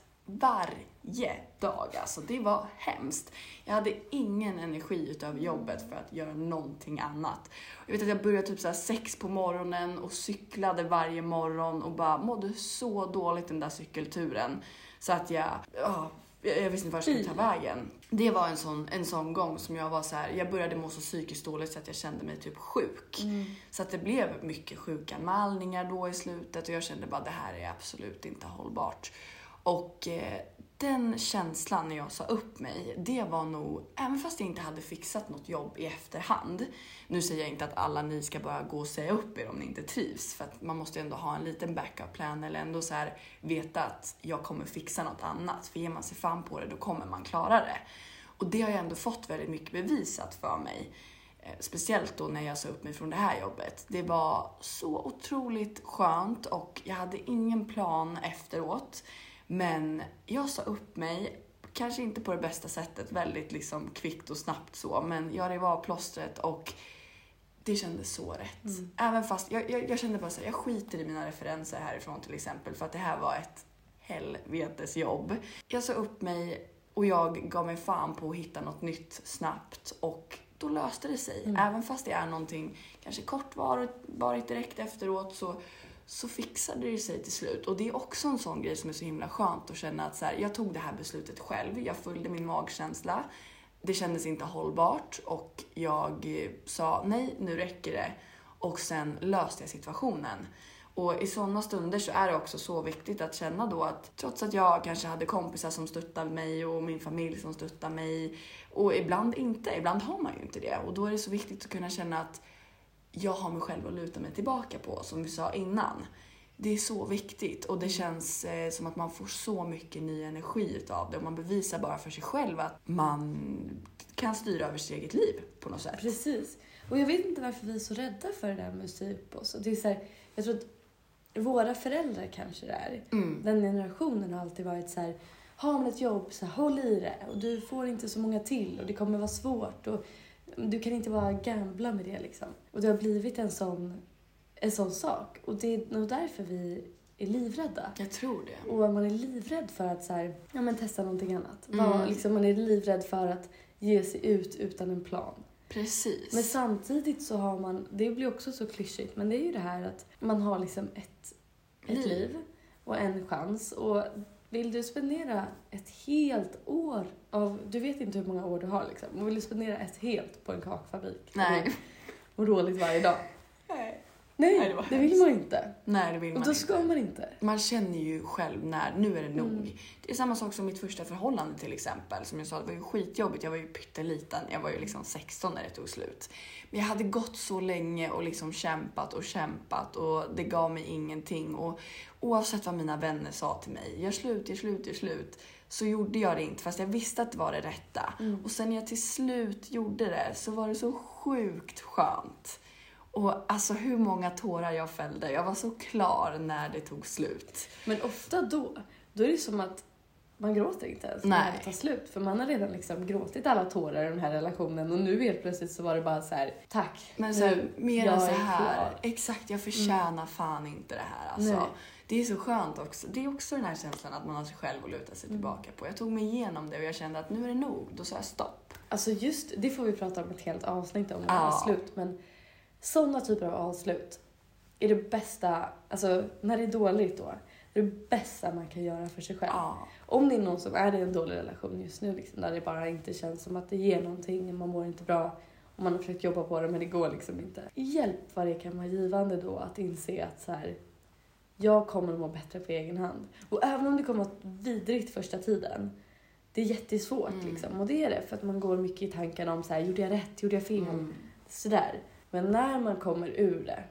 varje dag, alltså det var hemskt. Jag hade ingen energi utöver jobbet för att göra någonting annat. Jag vet att jag började typ så här sex på morgonen och cyklade varje morgon och bara mådde så dåligt den där cykelturen. Så att jag, ja, jag visste inte var jag skulle ta vägen. Det var en sån, en sån gång som jag var så här, jag började må så psykiskt dåligt så att jag kände mig typ sjuk. Mm. Så att det blev mycket sjukanmälningar då i slutet och jag kände bara det här är absolut inte hållbart. Och eh, den känslan när jag sa upp mig, det var nog, även fast jag inte hade fixat något jobb i efterhand. Nu säger jag inte att alla ni ska bara gå och säga upp er om ni inte trivs. För att man måste ändå ha en liten backup plan eller ändå så här veta att jag kommer fixa något annat. För ger man sig fan på det, då kommer man klara det. Och det har jag ändå fått väldigt mycket bevisat för mig. Eh, speciellt då när jag sa upp mig från det här jobbet. Det var så otroligt skönt och jag hade ingen plan efteråt. Men jag sa upp mig, kanske inte på det bästa sättet, väldigt liksom kvickt och snabbt så. Men jag rev av plåstret och det kändes så rätt. Mm. Även fast jag, jag, jag kände bara så här, jag skiter i mina referenser härifrån till exempel. För att det här var ett helvetes jobb. Jag sa upp mig och jag gav mig fan på att hitta något nytt snabbt. Och då löste det sig. Mm. Även fast det är någonting kanske kortvarigt direkt efteråt så... så fixade det sig till slut. Och det är också en sån grej som är så himla skönt att känna att så här, jag tog det här beslutet själv. Jag följde min magkänsla. Det kändes inte hållbart. Och jag sa nej, nu räcker det. Och sen löste jag situationen. Och i sådana stunder så är det också så viktigt att känna då att trots att jag kanske hade kompisar som stöttade mig och min familj som stöttade mig. Och ibland inte, ibland har man ju inte det. Och då är det så viktigt att kunna känna att jag har mig själv att luta mig tillbaka på, som vi sa innan. Det är så viktigt och det känns eh, som att man får så mycket ny energi av det. Och man bevisar bara för sig själv att man kan styra över sitt eget liv på något sätt. Precis. Och jag vet inte varför vi är så rädda för det där med att säga upp oss. Det är så här, jag tror att våra föräldrar kanske det är. Mm. Den generationen har alltid varit så här, har man ett jobb så här, håll i det. Och du får inte så många till och det kommer vara svårt och du kan inte vara gambla med det liksom. Och det har blivit en sån, en sån sak. Och det är nog därför vi är livrädda. Jag tror det. Och man är livrädd för att så här, ja, men testa någonting annat. Mm. Var, liksom, man är livrädd för att ge sig ut utan en plan. Precis. Men samtidigt så har man, det blir också så klyschigt, men det är ju det här att man har liksom ett, ett liv. liv och en chans. Och vill du spendera ett helt år av, du vet inte hur många år du har liksom, och vill du spendera ett helt på en kakfabrik? Nej. Och roligt varje dag? Nej. Nej, Nej det, det vill man inte. Nej, det vill man inte. Och då ska inte. man inte. Man känner ju själv när, nu är det nog. Mm. Det är samma sak som mitt första förhållande till exempel. Som jag sa, det var ju skitjobbigt. Jag var ju pytteliten. Jag var ju liksom sexton när det tog slut. Men jag hade gått så länge och liksom kämpat och kämpat. Och det gav mig ingenting. Och oavsett vad mina vänner sa till mig, gör slut, gör slut, gör slut. Så gjorde jag det inte, fast jag visste att det var det rätta. Mm. Och sen när jag till slut gjorde det så var det så sjukt skönt. Och alltså hur många tårar jag fällde. Jag var så klar när det tog slut. Men ofta då, då är det som att man gråter inte ens när det tar slut. För man har redan liksom gråtit alla tårar i den här relationen. Och nu helt plötsligt så var det bara så här, tack. Men så här, mer än så här, exakt, jag förtjänar mm. fan inte det här. Alltså, Nej. Det är så skönt också. Det är också den här känslan att man har sig själv att luta sig mm. tillbaka på. Jag tog mig igenom det och jag kände att nu är det nog. Då sa jag stopp. Alltså just, det får vi prata om ett helt avsnitt om när det är slut. Men sådana typer av avslut är det bästa, alltså när det är dåligt då, det är det bästa man kan göra för sig själv. Ja. Om det är någon som är i en dålig relation just nu, liksom, där det bara inte känns som att det ger någonting, man mår inte bra och man har försökt jobba på det men det går liksom inte. Hjälp vad det kan vara givande då att inse att så här, jag kommer att må bättre på egen hand. Och även om det kommer att vidrigt första tiden, det är jättesvårt mm. liksom. Och det är det för att man går mycket i tankarna om så här, gjorde jag rätt, gjorde jag fel, mm. sådär. Men när man kommer ur det,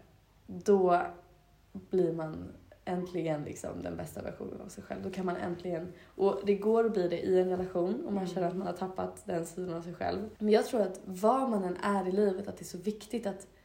då blir man äntligen liksom den bästa versionen av sig själv. Då kan man äntligen, och det går att bli det i en relation om man känner att man har tappat den sidan av sig själv. Men jag tror att vad man än är i livet, att det är så viktigt att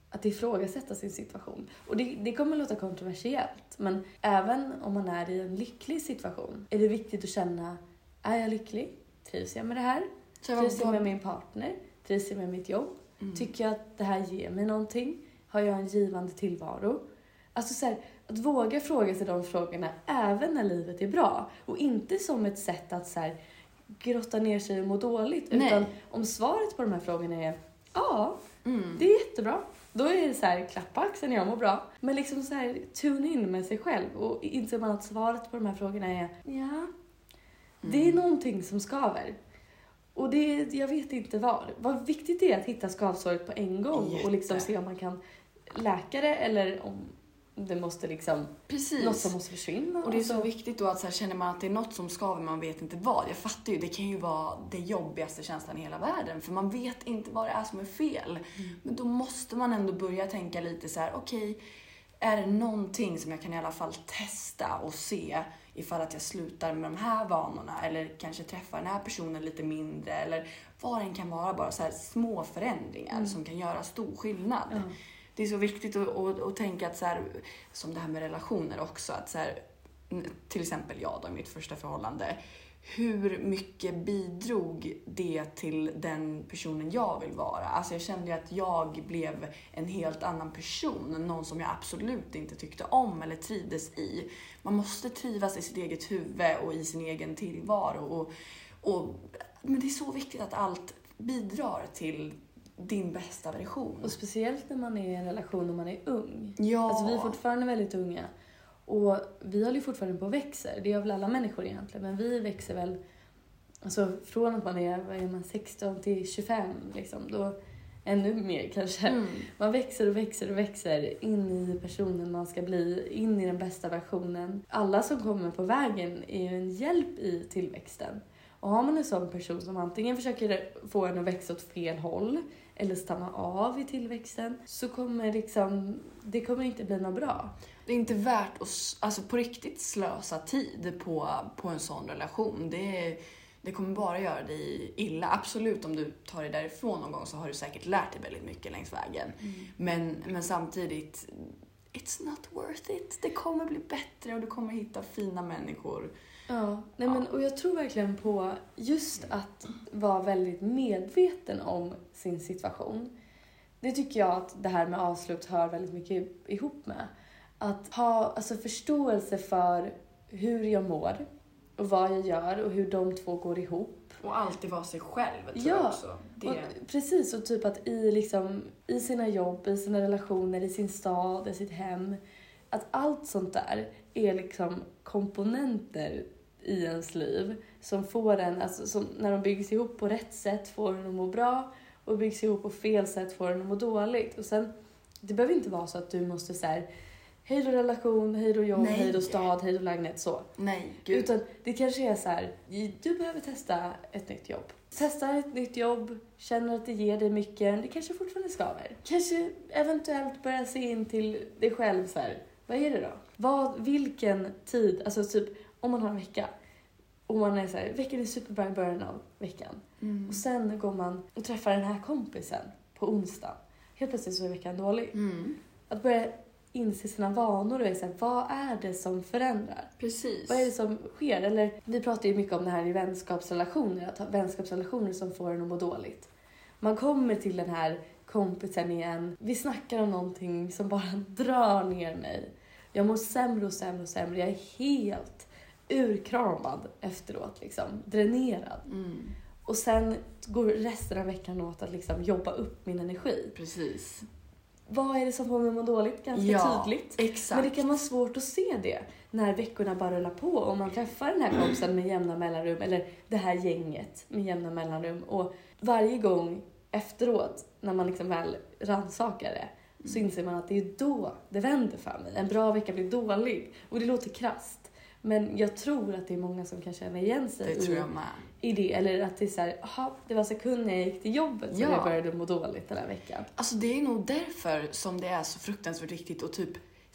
att ifrågasätta sin situation. Och det, det kommer låta kontroversiellt. Men även om man är i en lycklig situation är det viktigt att känna, är jag lycklig? Trivs jag med det här? Trivs jag med min partner? Trivs jag med mitt jobb? Mm. Tycker jag att det här ger mig någonting? Har jag en givande tillvaro? Alltså så här, att våga fråga sig de frågorna även när livet är bra. Och inte som ett sätt att så här, grotta ner sig och må dåligt. Nej. Utan om svaret på de här frågorna är ja, mm. det är jättebra. Då är det så här, klappa axeln, jag mår bra. Men liksom så här, tune in med sig själv. Och inser man att svaret på de här frågorna är ja, mm. det är någonting som skaver. Och det, jag vet inte var. Vad viktigt är att hitta skavsåret på en gång. Jätte. Och liksom se om man kan läka det eller om det måste liksom, precis. Något som måste försvinna. Och det är så viktigt då att så här, känner man att det är något som skaver, man vet inte vad. Jag fattar ju, det kan ju vara det jobbigaste känslan i hela världen. För man vet inte vad det är som är fel. Mm. Men då måste man ändå börja tänka lite så här: okej, okay, är det någonting som jag kan i alla fall testa och se ifall att jag slutar med de här vanorna eller kanske träffar den här personen lite mindre eller vad den kan vara, bara så här små förändringar mm. som kan göra stor skillnad. Mm. Det är så viktigt att, att, att tänka att så här, som det här med relationer också, att så här, till exempel jag då i mitt första förhållande, hur mycket bidrog det till den personen jag vill vara? Alltså jag kände ju att jag blev en helt annan person, någon som jag absolut inte tyckte om eller trivdes i. Man måste trivas i sitt eget huvud och i sin egen tillvaro. Och, och, men det är så viktigt att allt bidrar till din bästa version. Och speciellt när man är i en relation när man är ung. Ja. Alltså vi är fortfarande väldigt unga. Och vi håller ju fortfarande på att växa. Det gör väl alla människor egentligen. Men vi växer väl, alltså från att man är, vad är man, sexton till tjugofem liksom. Då ännu mer kanske. Mm. Man växer och växer och växer in i personen man ska bli. In i den bästa versionen. Alla som kommer på vägen är ju en hjälp i tillväxten. Och har man en sån person som antingen försöker få en att växa åt fel håll eller stanna av i tillväxten, så kommer liksom, det kommer inte bli något bra. Det är inte värt att alltså, på riktigt slösa tid på, på en sån relation. Det, det kommer bara göra dig illa. Absolut, om du tar dig därifrån någon gång så har du säkert lärt dig väldigt mycket längs vägen. Mm. Men, men samtidigt, it's not worth it. Det kommer bli bättre och du kommer hitta fina människor. Ja, nej men, och jag tror verkligen på just att vara väldigt medveten om sin situation. Det tycker jag att det här med avslut hör väldigt mycket ihop med. Att ha alltså, förståelse för hur jag mår och vad jag gör och hur de två går ihop. Och alltid vara sig själv, tror ja, jag också. Det... Och, precis. Och typ att i, liksom, i sina jobb, i sina relationer, i sin stad, i sitt hem. Att allt sånt där är liksom komponenter i ens liv som får en, alltså, som, när de byggs ihop på rätt sätt får en att må bra och byggs ihop på fel sätt får en att må dåligt. Och sen, det behöver inte vara så att du måste så här, hej då relation, hej då jobb, hej då stad, hej då lägenhet, så. Nej, gud. Utan det kanske är så här, du behöver testa ett nytt jobb. Testa ett nytt jobb, känner att det ger dig mycket, det kanske fortfarande skaver. Kanske eventuellt börja se in till dig själv så här, vad är det då? Vad, vilken tid, alltså typ om man har en vecka och man är så här, veckan är superbra i början av veckan. Mm. Och sen går man och träffar den här kompisen på onsdag. Helt plötsligt så är veckan dålig. Mm. Att börja inse sina vanor och är så här, vad är det som förändrar? Precis. Vad är det som sker? Eller vi pratar ju mycket om det här i vänskapsrelationer, att ha vänskapsrelationer som får en att må dåligt. Man kommer till den här kompisen igen. Vi snackar om någonting som bara drar ner mig. Jag mår sämre och sämre och sämre. Jag är helt urkramad efteråt, liksom. Dränerad. Mm. Och sen går resten av veckan åt att liksom jobba upp min energi. Precis. Vad är det som får mig att må dåligt? Ganska ja, tydligt. Exakt. Men det kan vara svårt att se det när veckorna bara rullar på. Och man träffar den här kompisen med jämna mellanrum. Eller det här gänget med jämna mellanrum. Och varje gång efteråt, när man liksom väl rannsakar det, mm. så inser man att det är då det vänder för mig. En bra vecka blir dålig. Och det låter krasst. Men jag tror att det är många som kan känna igen sig det i, tror jag med. i det. Eller att det är så här, aha, det var sekund när jag gick till jobbet som ja. jag började må dåligt den här veckan. Alltså det är nog därför som det är så fruktansvärt viktigt att typ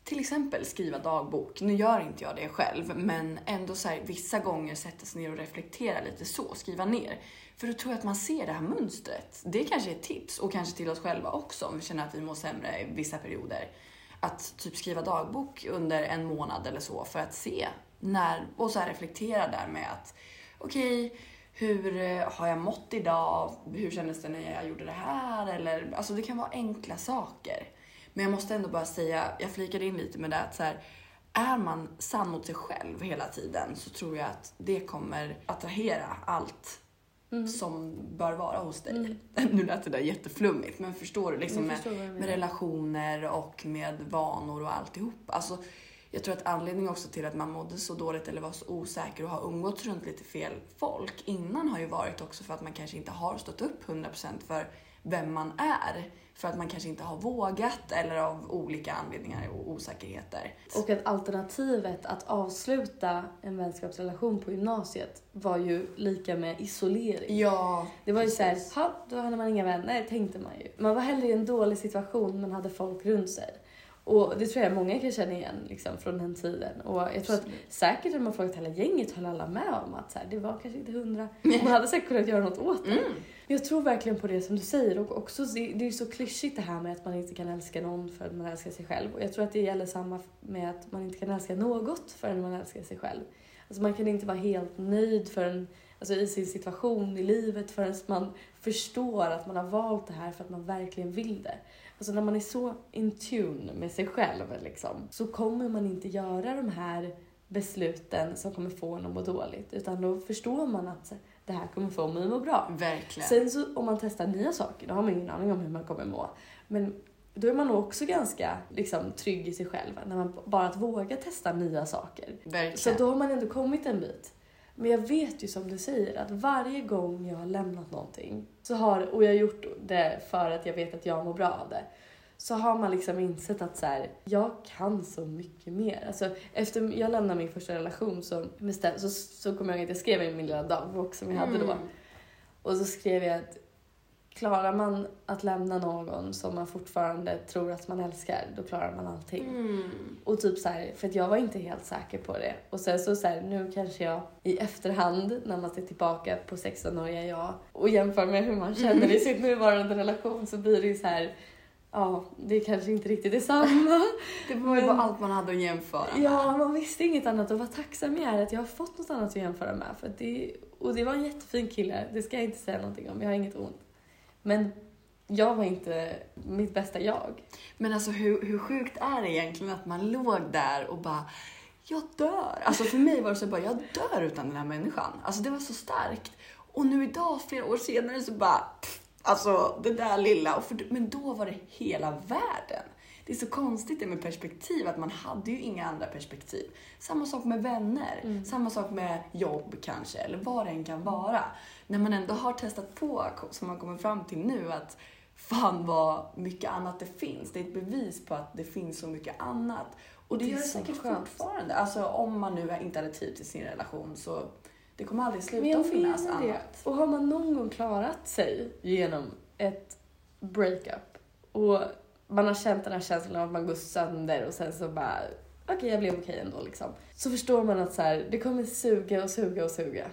till exempel skriva dagbok. Nu gör inte jag det själv, men ändå så här, vissa gånger sätta sig ner och reflektera lite så, skriva ner. För då tror jag att man ser det här mönstret. Det kanske är ett tips, och kanske till oss själva också, om vi känner att vi mår sämre i vissa perioder. Att typ skriva dagbok under en månad eller så, för att se när, och så här reflektera där med att okej, okay, hur har jag mått idag? Hur kändes det när jag gjorde det här? Eller, alltså det kan vara enkla saker. Men jag måste ändå bara säga, jag flikade in lite med det att så här, är man sann mot sig själv hela tiden, så tror jag att det kommer attrahera allt mm. som bör vara hos dig. Mm. Nu lät det där jätteflummigt, men förstår du? Liksom med, med relationer och med vanor och alltihop. Alltså, jag tror att anledningen också till att man mådde så dåligt eller var så osäker och har umgåtts runt lite fel folk innan har ju varit också för att man kanske inte har stått upp hundra procent för vem man är. För att man kanske inte har vågat eller av olika anledningar och osäkerheter. Och att alternativet att avsluta en vänskapsrelation på gymnasiet var ju lika med isolering. Ja, det var ju såhär, ha, då hade man inga vänner, tänkte man ju. Man var hellre i en dålig situation men hade folk runt sig. Och det tror jag många kan känna igen liksom, från den tiden. Och jag tror att säkert om man frågat hela gänget höll alla med om att så här, det var kanske inte hundra. Man hade säkert kunnat göra något åt det. Mm. Jag tror verkligen på det som du säger. Och också, det är ju så klyschigt det här med att man inte kan älska någon förrän man älskar sig själv. Och jag tror att det gäller samma med att man inte kan älska något förrän man älskar sig själv. Alltså man kan inte vara helt nöjd förrän, alltså i sin situation i livet förrän man förstår att man har valt det här för att man verkligen vill det. Alltså när man är så in tune med sig själv liksom, så kommer man inte göra de här besluten som kommer få en att må dåligt. Utan då förstår man att det här kommer få mig att må bra. Verkligen. Sen så om man testar nya saker, då har man ingen aning om hur man kommer må. Men då är man nog också ganska liksom, trygg i sig själv. När man bara att våga testa nya saker. Verkligen. Så då har man ändå kommit en bit. Men jag vet ju som du säger att varje gång jag har lämnat någonting så har, och jag har gjort det för att jag vet att jag mår bra av det, så har man liksom insett att så här, jag kan så mycket mer. Alltså, efter jag lämnade min första relation så, bestäm, så, så kom jag ihåg att jag skrev i min lilla dagbok som jag hade då. Mm. Och så skrev jag att klarar man att lämna någon som man fortfarande tror att man älskar, då klarar man allting. Mm. Och typ så här, för att jag var inte helt säker på det. Och sen så, så här, nu kanske jag i efterhand, när man ser tillbaka på sexton-åriga jag och jämför med hur man känner i sin nuvarande relation, så blir det ju så här, ja, det är kanske inte riktigt detsamma. Det var ju bara allt man hade att jämföra med. Ja, man visste inget annat och var tacksam jag är att jag har fått något annat att jämföra med. För det, och det var en jättefin kille, det ska jag inte säga någonting om, jag har inget ont. Men jag var inte mitt bästa jag. Men alltså hur, hur sjukt är det egentligen att man låg där och bara, jag dör. Alltså för mig var det så bara, jag dör utan den här människan. Alltså det var så starkt. Och nu idag, flera år senare, så bara, alltså det där lilla. Och för, men då var det hela världen. Det är så konstigt det med perspektiv, att man hade ju inga andra perspektiv. Samma sak med vänner, mm. samma sak med jobb kanske, eller vad det än kan vara. När man ändå har testat på, som man kommer fram till nu, att fan vad mycket annat det finns. Det är ett bevis på att det finns så mycket annat. Och det, det gör det säkert skönt. Fortfarande. Alltså om man nu inte hade tid till sin relation, så det kommer aldrig sluta att finnas annat. Det. Och har man någon gång klarat sig genom ett breakup och man har känt den här känslan av att man går sönder och sen så bara, okej okay, jag blev okej okay ändå liksom. Så förstår man att så här, det kommer suga och suga och suga.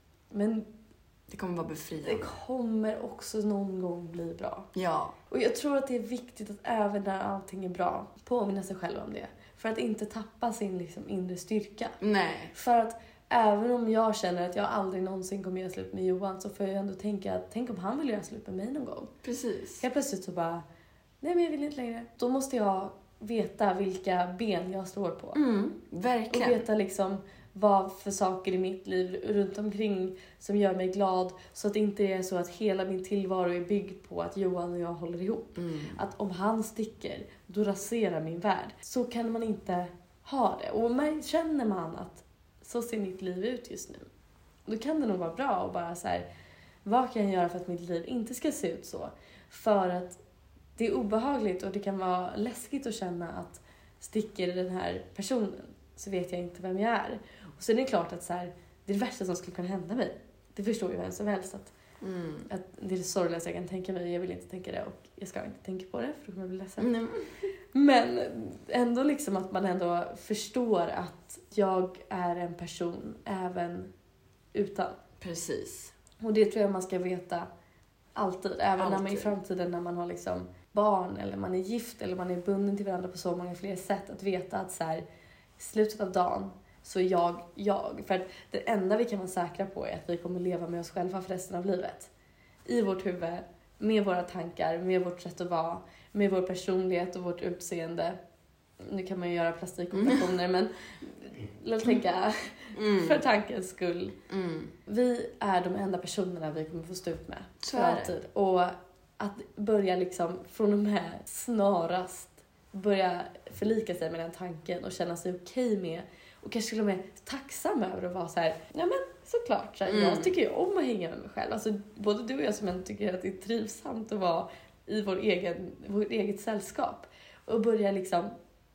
Men det kommer vara befriande. Det kommer också någon gång bli bra. Ja. Och jag tror att det är viktigt att även när allting är bra påminna sig själv om det. För att inte tappa sin liksom inre styrka. Nej. För att även om jag känner att jag aldrig någonsin kommer göra slut med Johan, så får jag ändå tänka att tänk om han vill göra slut med mig någon gång. Precis. Jag plötsligt så bara, nej men jag vill inte längre. Då måste jag veta vilka ben jag står på. Mm, verkligen. Och veta liksom vad för saker i mitt liv runt omkring som gör mig glad. Så att det inte är så att hela min tillvaro är byggd på att Johan och jag håller ihop. Mm. Att om han sticker, då raserar min värld. Så kan man inte ha det. Och känner man att så ser mitt liv ut just nu, då kan det nog vara bra att bara så här, vad kan jag göra för att mitt liv inte ska se ut så? För att det är obehagligt och det kan vara läskigt att känna att sticker den här personen så vet jag inte vem jag är. Och sen är det klart att så här, det är det värsta som skulle kunna hända mig. Det förstår ju vem som helst att Mm. Att det är det sorgligaste jag kan tänka mig. Jag vill inte tänka det och jag ska inte tänka på det för då kommer jag bli ledsen. Mm. Men ändå liksom att man ändå förstår att jag är en person även utan. Precis. Och det tror jag man ska veta alltid. Även alltid. när man i framtiden när man har liksom barn eller man är gift eller man är bunden till varandra på så många fler sätt. Att veta att så här, i slutet av dagen så är jag jag. För att det enda vi kan vara säkra på är att vi kommer leva med oss själva för resten av livet. I vårt huvud, med våra tankar, med vårt sätt att vara, med vår personlighet och vårt utseende. Nu kan man ju göra plastikoperationer, mm. men låt tänka mm. för tankens skull. Mm. Vi är de enda personerna vi kommer få stå ut med så för alltid. Och att börja liksom från och med snarast börja förlika sig med den tanken och känna sig okej med och kanske till och med tacksam över att vara så här, ja men såklart, så här, mm. jag tycker ju om att hänga med mig själv. Alltså både du och jag som ändå tycker att det är trivsamt att vara i vår egen, vårt eget sällskap. Och börja liksom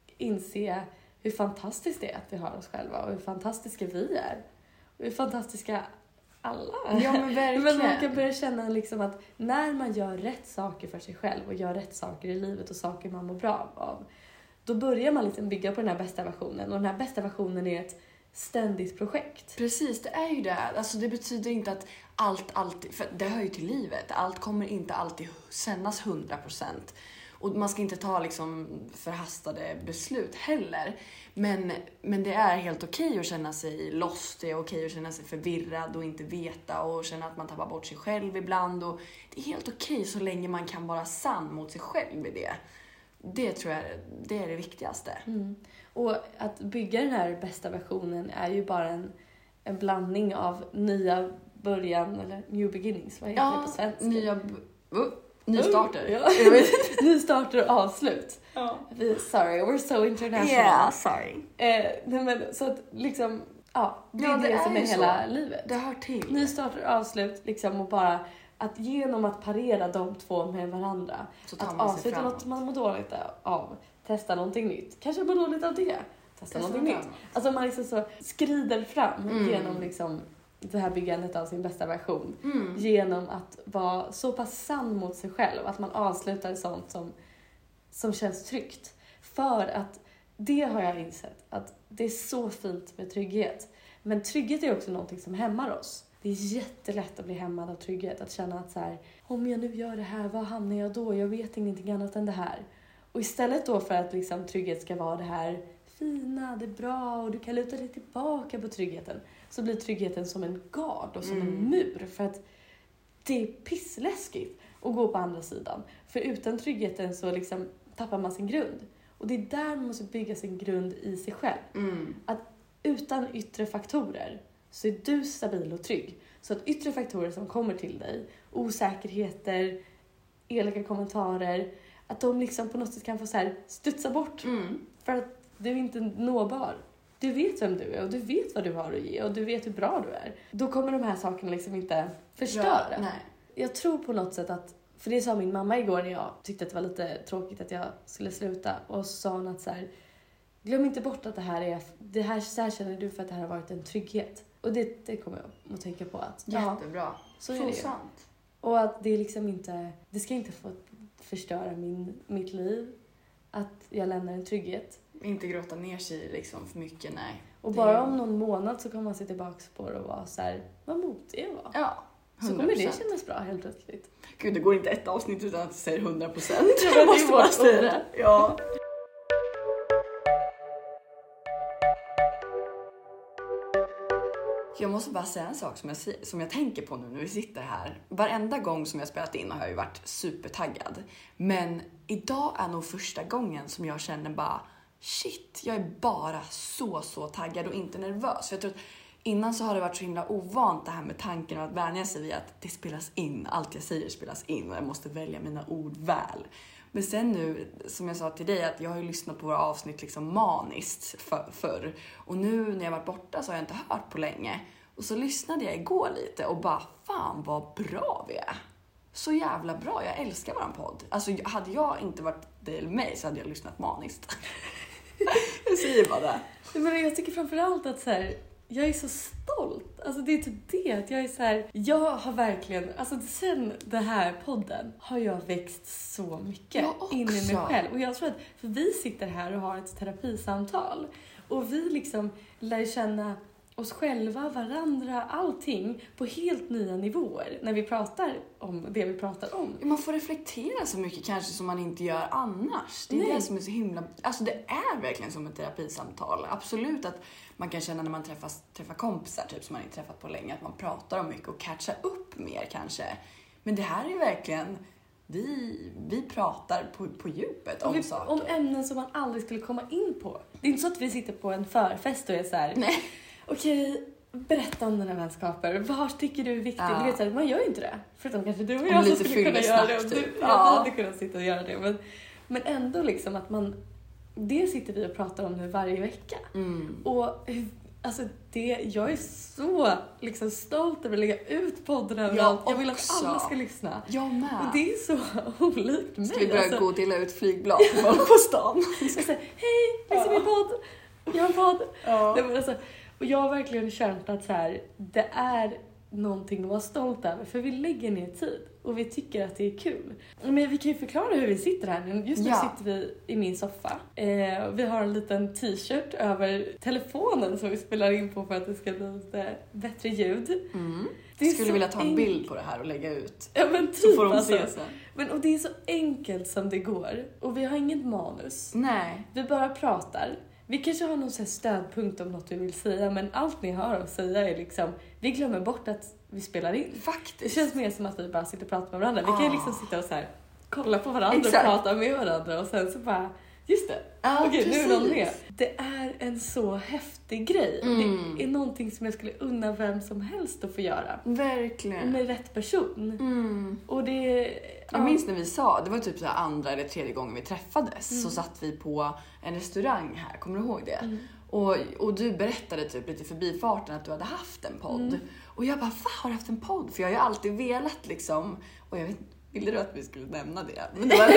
inse hur fantastiskt det är att vi har oss själva och hur fantastiska vi är. Och hur fantastiska alla är. Ja men verkligen. Men man kan börja känna liksom att när man gör rätt saker för sig själv och gör rätt saker i livet och saker man mår bra av, då börjar man liksom bygga på den här bästa versionen. Och den här bästa versionen är ett ständigt projekt. Precis, det är ju det. Alltså det betyder inte att allt alltid, för det hör ju till livet. Allt kommer inte alltid kännas hundra procent. Och man ska inte ta liksom förhastade beslut heller. Men, men det är helt okej att känna sig lost. Det är okej att känna sig förvirrad och inte veta. Och känna att man tappar bort sig själv ibland. Och det är helt okej så länge man kan vara sann mot sig själv i det. Det tror jag det är det viktigaste. Mm. Och att bygga den här bästa versionen är ju bara en, en blandning av nya början, eller new beginnings, vad heter ja, det på svenska? Nya... Uh. Nystarter. Ja. Nystarter och avslut. Ja. Vi, sorry, we're so international. Yeah, sorry. Eh, nej men, så att liksom, ja, det ja, är det, det som är är så. Hela livet. Det hör till. Nystarter och avslut, liksom, och bara att genom att parera de två med varandra, så att avsluta något man mår dåligt av, testa någonting nytt. Kanske mår dåligt av det. Testa, testa någonting nytt. Alltså man liksom så skrider fram mm. genom liksom det här byggandet av sin bästa version. Mm. Genom att vara så pass sann mot sig själv. Att man avslutar sånt som, som känns tryggt. För att det har jag insett. Att det är så fint med trygghet. Men trygghet är också någonting som hämmar oss. Det är jättelätt att bli hämmad av trygghet. Att känna att så här, om jag nu gör det här, vad hamnar jag då? Jag vet ingenting annat än det här. Och istället då för att liksom trygghet ska vara det här fina, det är bra och du kan luta dig tillbaka på tryggheten, så blir tryggheten som en gard och som mm. en mur, för att det är pissläskigt att gå på andra sidan. För utan tryggheten så liksom tappar man sin grund. Och det är där man måste bygga sin grund i sig själv. Mm. Att utan yttre faktorer så är du stabil och trygg. Så att yttre faktorer som kommer till dig, osäkerheter, elaka kommentarer, att de liksom på något sätt kan få så här studsa bort. Mm. För att du är inte nåbar. Du vet vem du är och du vet vad du har att ge och du vet hur bra du är. Då kommer de här sakerna liksom inte förstöra. Ja, nej. Jag tror på något sätt att, för det sa min mamma igår när jag tyckte att det var lite tråkigt att jag skulle sluta. Och så sa hon att så här, glöm inte bort att det här är, det här, så här känner du för att det här har varit en trygghet. Och det, det kommer jag att tänka på. Att, jättebra. Ja, så, så är det. Sant. Och att det liksom inte, det ska inte få förstöra min, mitt liv. Att jag lämnar en trygghet. Inte gråta ner sig liksom för mycket, nej. Och bara om någon månad så kommer man se tillbaka på det och vara så här, vad motig jag var. Ja, så kommer det kännas bra helt plötsligt. Gud, det går inte ett avsnitt utan att säga hundra procent. Jag måste bara säga det. Ja. Jag måste bara säga en sak som jag, som jag tänker på nu när vi sitter här. Varenda gång som jag spelat in har jag ju varit supertaggad. Men idag är nog första gången som jag känner bara, shit, jag är bara så, så taggad och inte nervös. För jag tror att innan så har det varit så himla ovant det här med tanken och att vänja sig vid att det spelas in. Allt jag säger spelas in och jag måste välja mina ord väl. Men sen nu, som jag sa till dig, att jag har ju lyssnat på våra avsnitt liksom maniskt för, förr. Och nu när jag varit borta så har jag inte hört på länge. Och så lyssnade jag igår lite och bara, fan vad bra vi är. Så jävla bra, jag älskar våran podd. Alltså hade jag inte varit dig eller mig så hade jag lyssnat maniskt. Jag säger bara det. Men jag tycker framförallt att så här, jag är så stolt stolt. Alltså det är typ det att jag är så här, jag har verkligen, alltså sen den här podden har jag växt så mycket in i mig själv. Och jag tror att, för vi sitter här och har ett terapisamtal och vi liksom lär känna oss själva, varandra, allting på helt nya nivåer när vi pratar om det vi pratar om. Man får reflektera så mycket kanske som man inte gör annars. Det är Nej. det som är så himla... Alltså det är verkligen som ett terapisamtal. Absolut att man kan känna när man träffas, träffar kompisar typ som man inte träffat på länge att man pratar om mycket och catchar upp mer kanske. Men det här är ju verkligen... Vi, vi pratar på, på djupet om vi, saker. Om ämnen som man aldrig skulle komma in på. Det är inte så att vi sitter på en förfest och är så här... Nej. Okej, berätta om dina vänskaper. Vad tycker du är viktigt? Ja. Du vet, så här, man gör ju inte det. Förutom kanske du och Om jag som lite skulle kunna göra det. fyllesnack, Du, typ. jag Ja. hade kunnat sitta och göra det. Men, men ändå liksom att man... Det sitter vi och pratar om nu varje vecka. Mm. Och hur- alltså det, jag är så liksom stolt över att lägga ut podden överallt. Jag vill att också. alla ska lyssna. Jag med. Och det är så olikt mig. Ska vi börja alltså. gå och dela ut flygblad på stan? Jag säger, hej, lyssna min podd. Jag har en podd. Ja. Nej, men alltså, och jag har verkligen känt att så här, det är någonting att vara stolt över. För vi lägger ner tid och vi tycker att det är kul. Men vi kan ju förklara hur vi sitter här nu. Just nu Ja. sitter vi i min soffa. Eh, och vi har en liten t-shirt över telefonen som vi spelar in på för att det ska bli lite bättre ljud. Mm. Det är Skulle så vilja ta en enk- bild på det här och lägga ut. Ja, men typ, Så får de alltså. se sen. Men, och det är så enkelt som det går. Och vi har inget manus. Nej. Vi bara pratar. Vi kanske har någon sån här stödpunkt om något vi vill säga. Men allt ni hör oss säga är liksom... Vi glömmer bort att vi spelar in. Det Faktiskt. känns mer som att vi bara sitter och pratar med varandra. Vi kan ju Ah. liksom sitta och så här, kolla på varandra Exakt. och prata med varandra. Och sen så bara... Just det. Ja, Okej, nu är någon precis. med. Det är en så häftig grej. Mm. Det är någonting som jag skulle unna vem som helst att få göra. Verkligen. Med rätt person. Mm. Och det... Jag minns när vi sa, det var typ så här andra eller tredje gången vi träffades, Mm. så satt vi på en restaurang här, kommer du ihåg det? Mm. Och, och du berättade typ lite förbifarten att du hade haft en podd. Mm. Och jag bara, va, har du haft en podd? För jag har ju alltid velat liksom, och jag vet, ville du att vi skulle nämna det? Men det var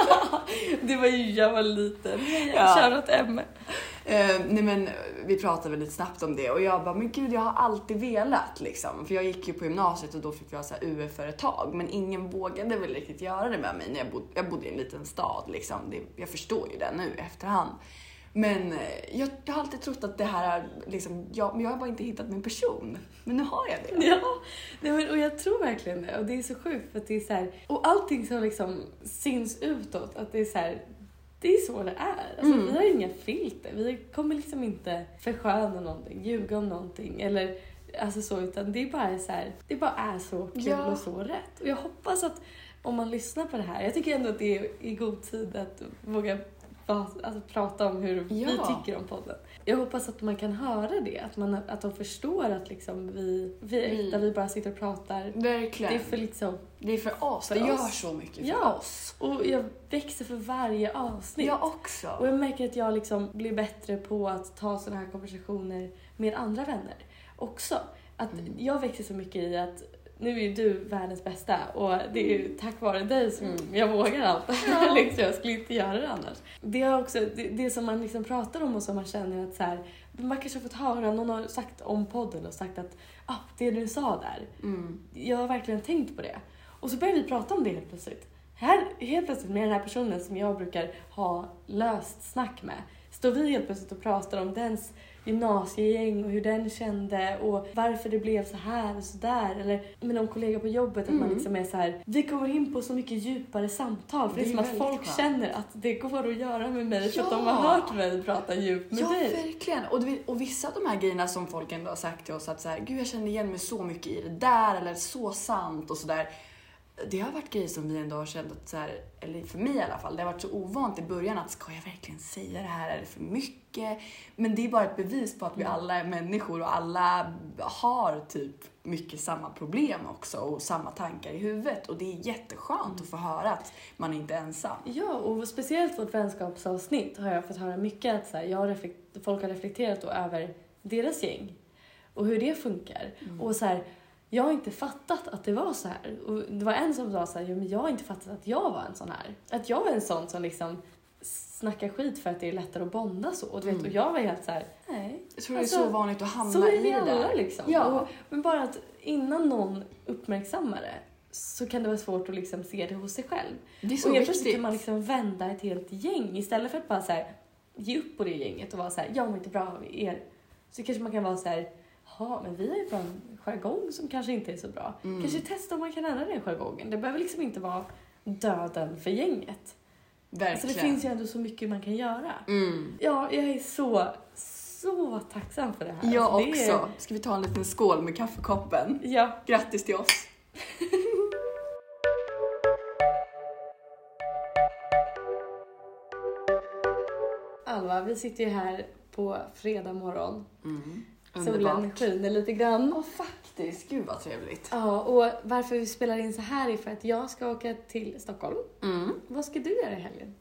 Det var ju, jag var liten. Ja. Shoutout Emma. Eh, nej men vi pratade väl lite snabbt om det och jag bara, men gud jag har alltid velat liksom. För jag gick ju på gymnasiet och då fick vi ha så här U F-företag. Men ingen vågade väl riktigt göra det med mig när jag bodde, jag bodde i en liten stad liksom. Det, jag förstår ju det nu i efterhand. Men eh, jag, jag har alltid trott att det här är liksom, jag, men jag har bara inte hittat min person. Men nu har jag det. Ja, nej, men, och jag tror verkligen det. Och det är så sjukt för att det är så här, och allting som liksom syns utåt, att det är så här, det är så det är. Alltså, Mm. vi har inga filter. Vi kommer liksom inte försköna någonting, ljuga om någonting eller alltså så, utan det är bara så här, det bara är så kul Ja. och så rätt. Och jag hoppas att om man lyssnar på det här, jag tycker ändå att det är i god tid att våga alltså, prata om hur vi Ja. tycker om podden. Jag hoppas att man kan höra det, att, man, att de förstår att liksom vi, vi är Vi- äkta, vi bara sitter och pratar. Verkligen. Det är för liksom, Det är för oss. För det gör oss. så mycket för Ja. oss. och jag växer för varje avsnitt. Jag också. Och jag märker att jag liksom blir bättre på att ta såna här konversationer med andra vänner också. Att Mm. jag växer så mycket i att nu är ju du världens bästa och det är ju tack vare dig som jag vågar allt. Ja. liksom, jag skulle inte göra det annars. Det är också det, det som man liksom pratar om och som man känner att så här, man kanske har fått höra, någon har sagt om podden och sagt att ah, det du sa där, Mm. jag har verkligen tänkt på det. Och så börjar vi prata om det helt plötsligt. Här, helt plötsligt med den här personen som jag brukar ha löst snack med, står vi helt plötsligt och pratar om dens gymnasiegäng och hur den kände och varför det blev så här och så där. Eller med någon kollega på jobbet, att Mm. man liksom är så här, vi kommer in på så mycket djupare samtal. För det är, Det är som att väldigt folk skönt. känner att det går att göra med mig för att de Ja. har hört mig prata djupt med Ja, dig. verkligen. Och, du vet, och vissa av de här grejerna som folk ändå har sagt till oss att så här, gud jag känner igen mig så mycket i det där eller så sant och sådär. Det har varit grejer som vi ändå har känt att så här, eller för mig i alla fall, det har varit så ovant i början att ska jag verkligen säga det här, är det för mycket? Men det är bara ett bevis på att vi alla är människor och alla har typ mycket samma problem också och samma tankar i huvudet. Och det är jätteskönt att få höra att man inte är ensam. Ja, och speciellt vårt vänskapsavsnitt har jag fått höra mycket att så här, jag har reflekt- folk har reflekterat då över deras gäng och hur det funkar. Mm. Och så här, jag har inte fattat att det var så här. Och det var en som sa så här, ja, men jag har inte fattat att jag var en sån här. Att jag är en sån som liksom snacka skit för att det är lättare att bonda så. Och, du vet, Mm. och jag var helt så här, nej. Jag tror Alltså, det är så vanligt att hamna så är i vi det alla där. liksom. Ja. Och, men bara att innan någon uppmärksammar det så kan det vara svårt att liksom se det hos sig själv. Det är så och helt viktigt. plötsligt kan man liksom vända ett helt gäng istället för att bara så här, ge upp på det gänget och vara så här, jag mår inte bra av er. Så kanske man kan vara så här, ja men vi har ju bara en jargong som kanske inte är så bra. Mm. Kanske testa om man kan ändra den jargongen. Det behöver liksom inte vara döden för gänget. Verkligen. Alltså det finns ju ändå så mycket man kan göra. Mm. Ja, jag är så, så tacksam för det här. Jag alltså, det också. Ska vi ta en liten skål med kaffekoppen? Är... Ja. Grattis till oss. Alva, vi sitter ju här på fredag morgon. Mm. Solen skiner lite grann. Ja, faktiskt. Gud vad trevligt. Ja, och varför vi spelar in så här är för att jag ska åka till Stockholm. Mm. Vad ska du göra i helgen?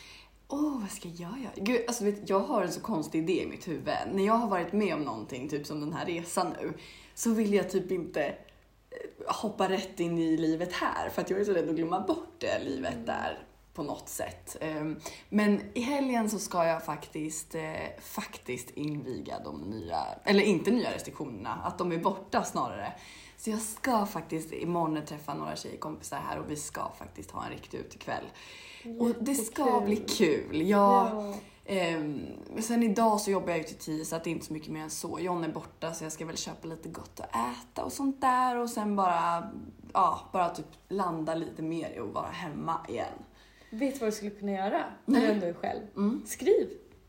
Åh, oh, vad ska jag göra? Gud, alltså vet, jag har en så konstig idé i mitt huvud. När jag har varit med om någonting, typ som den här resan nu, så vill jag typ inte eh, hoppa rätt in i livet här. För att jag är så rädd att glömma bort det livet Mm. där på något sätt. Um, men i helgen så ska jag faktiskt, eh, faktiskt inviga de nya, eller inte nya restriktionerna, att de är borta snarare. Så jag ska faktiskt imorgon träffa några tjejkompisar här och vi ska faktiskt ha en riktig utekväll. Och det ska Jättekul. bli kul. Jag, Ja. ehm, sen idag så jobbar jag ju till tio så att det är inte så mycket mer än så. John är borta så jag ska väl köpa lite gott att äta och sånt där. Och sen bara, ja, bara typ landa lite mer i att vara hemma igen. Vet du vad du skulle kunna göra? När du ändå är själv. Mm. Skriv.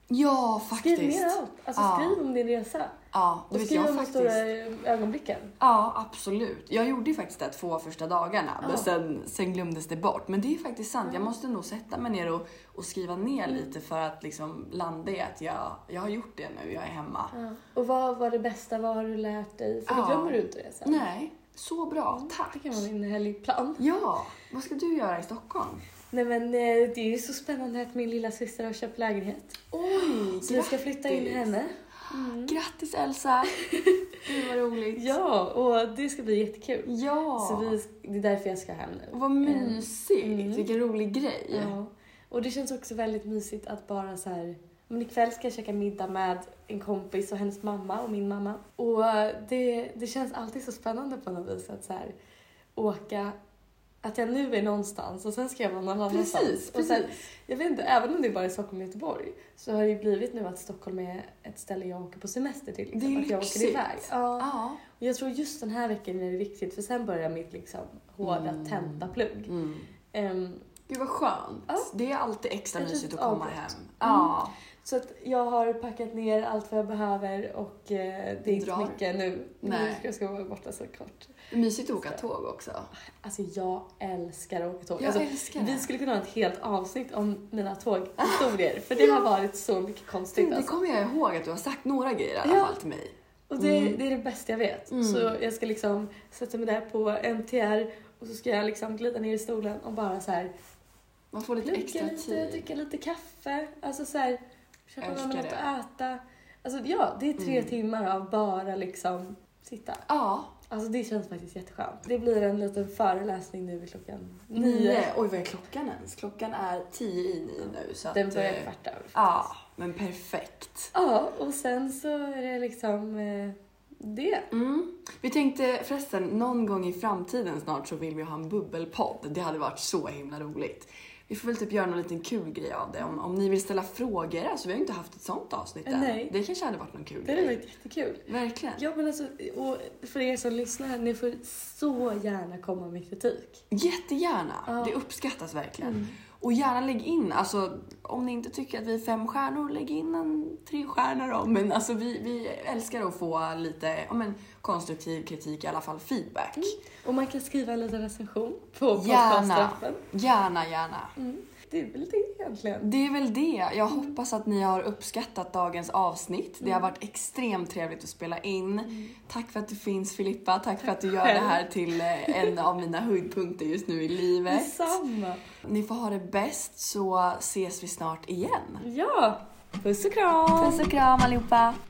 Ja, faktiskt. Skriv mer allt. Alltså Ja. skriv om din resa. Ja, det Och vet skriv jag om de faktiskt. stora ögonblicken. Ja, absolut. Jag gjorde ju faktiskt det två första dagarna. Ja. Men sen, sen glömdes det bort. Men det är faktiskt sant. Jag måste nog sätta mig ner och, och skriva ner Mm. lite för att liksom landa i att jag, jag har gjort det nu. Jag är hemma. Ja. Och vad var det bästa? Vad har du lärt dig? För Ja. då glömmer du inte det sen. Nej, så bra. Tack. Det kan vara en härlig plan. Ja, vad ska du göra i Stockholm? Nej men eh, det är ju så spännande att min lilla syster har köpt lägenhet. Oj, Så vi ska flytta in grattis. henne. Mm. Grattis Elsa. Gud vad roligt. Ja, och det ska bli jättekul. Ja. Så vi, det är därför jag ska hem nu. Vad mysigt. Mm. Vilken rolig grej. Ja. Och det känns också väldigt mysigt att bara så här. Men ikväll ska jag käka middag med en kompis och hennes mamma och min mamma. Och det, det känns alltid så spännande på något vis att så här, åka. Att jag nu är någonstans och sen ska jag vara någon annanstans. Precis, Och sen, precis. jag vet inte, även om det är bara är Stockholm och Göteborg så har det ju blivit nu att Stockholm är ett ställe jag åker på semester till. Liksom, Det är att jag lyxigt. åker iväg. Ja. Ja. Och jag tror just den här veckan är det viktigt för sen börjar mitt liksom hårda Mm. tentaplugg. Mm. Ehm, Gud vad skönt. Ja. Det är alltid extra Ett mysigt litet att komma avbrott. hem. Ja. så att jag har packat ner allt vad jag behöver och eh, det är inte Drar. mycket nu. Nej. Nu ska jag ska vara borta så kort. Mysigt att åka tåg också. Alltså jag älskar att åka tåg. Jag Alltså, älskar vi det. skulle kunna ha ett helt avsnitt om mina tåghistorier. För det har varit så mycket konstigt. Det Alltså. kommer jag ihåg att du har sagt några grejer i alla Ja. fall till mig. Och det, Mm. det är det bästa jag vet. Mm. Så jag ska liksom sätta mig där på M T R och så ska jag liksom glida ner i stolen och bara så här Man får lite plugga extra lite, tid. dricka lite kaffe. Alltså så här, köpa Älskar något det. att äta. Alltså ja, det är tre Mm. timmar av bara liksom sitta. Ja, Alltså det känns faktiskt jätteskönt. Det blir en liten föreläsning nu vid klockan nio. nio. Oj, vad är klockan ens? Klockan är tio i nio nu. Så Den att, börjar eh, kvart över. Ja, men perfekt. Ja, och sen så är det liksom eh, det. Mm. Vi tänkte förresten, någon gång i framtiden snart så vill vi ha en bubbelpodd. Det hade varit så himla roligt. Vi får väl typ göra någon liten kul grej av det. Om, om ni vill ställa frågor, alltså vi har ju inte haft ett sånt avsnitt än. Nej. Det kanske hade varit någon kul Det hade grej. varit jättekul. Verkligen. Ja, men alltså, och för er som lyssnar, ni får så gärna komma med kritik. Jättegärna. Ja. Det uppskattas verkligen. Mm. Och gärna lägg in, alltså om ni inte tycker att vi är fem stjärnor, lägg in en tre stjärnor då. Men alltså vi, vi älskar att få lite, ja men konstruktiv kritik, i alla fall feedback. Mm. Och man kan skriva en liten recension på Gärna. podcastrappen. Gärna, gärna. Mm. Det är väl det egentligen. Det är väl det. Jag hoppas att ni har uppskattat dagens avsnitt. Det har varit extremt trevligt att spela in. Mm. Tack för att du finns Filippa. Tack för att du gör själv. det här till eh, en av mina höjdpunkter just nu i livet. Detsamma. Ni får ha det bäst så ses vi snart igen. Ja, puss och kram! Puss och kram allihopa!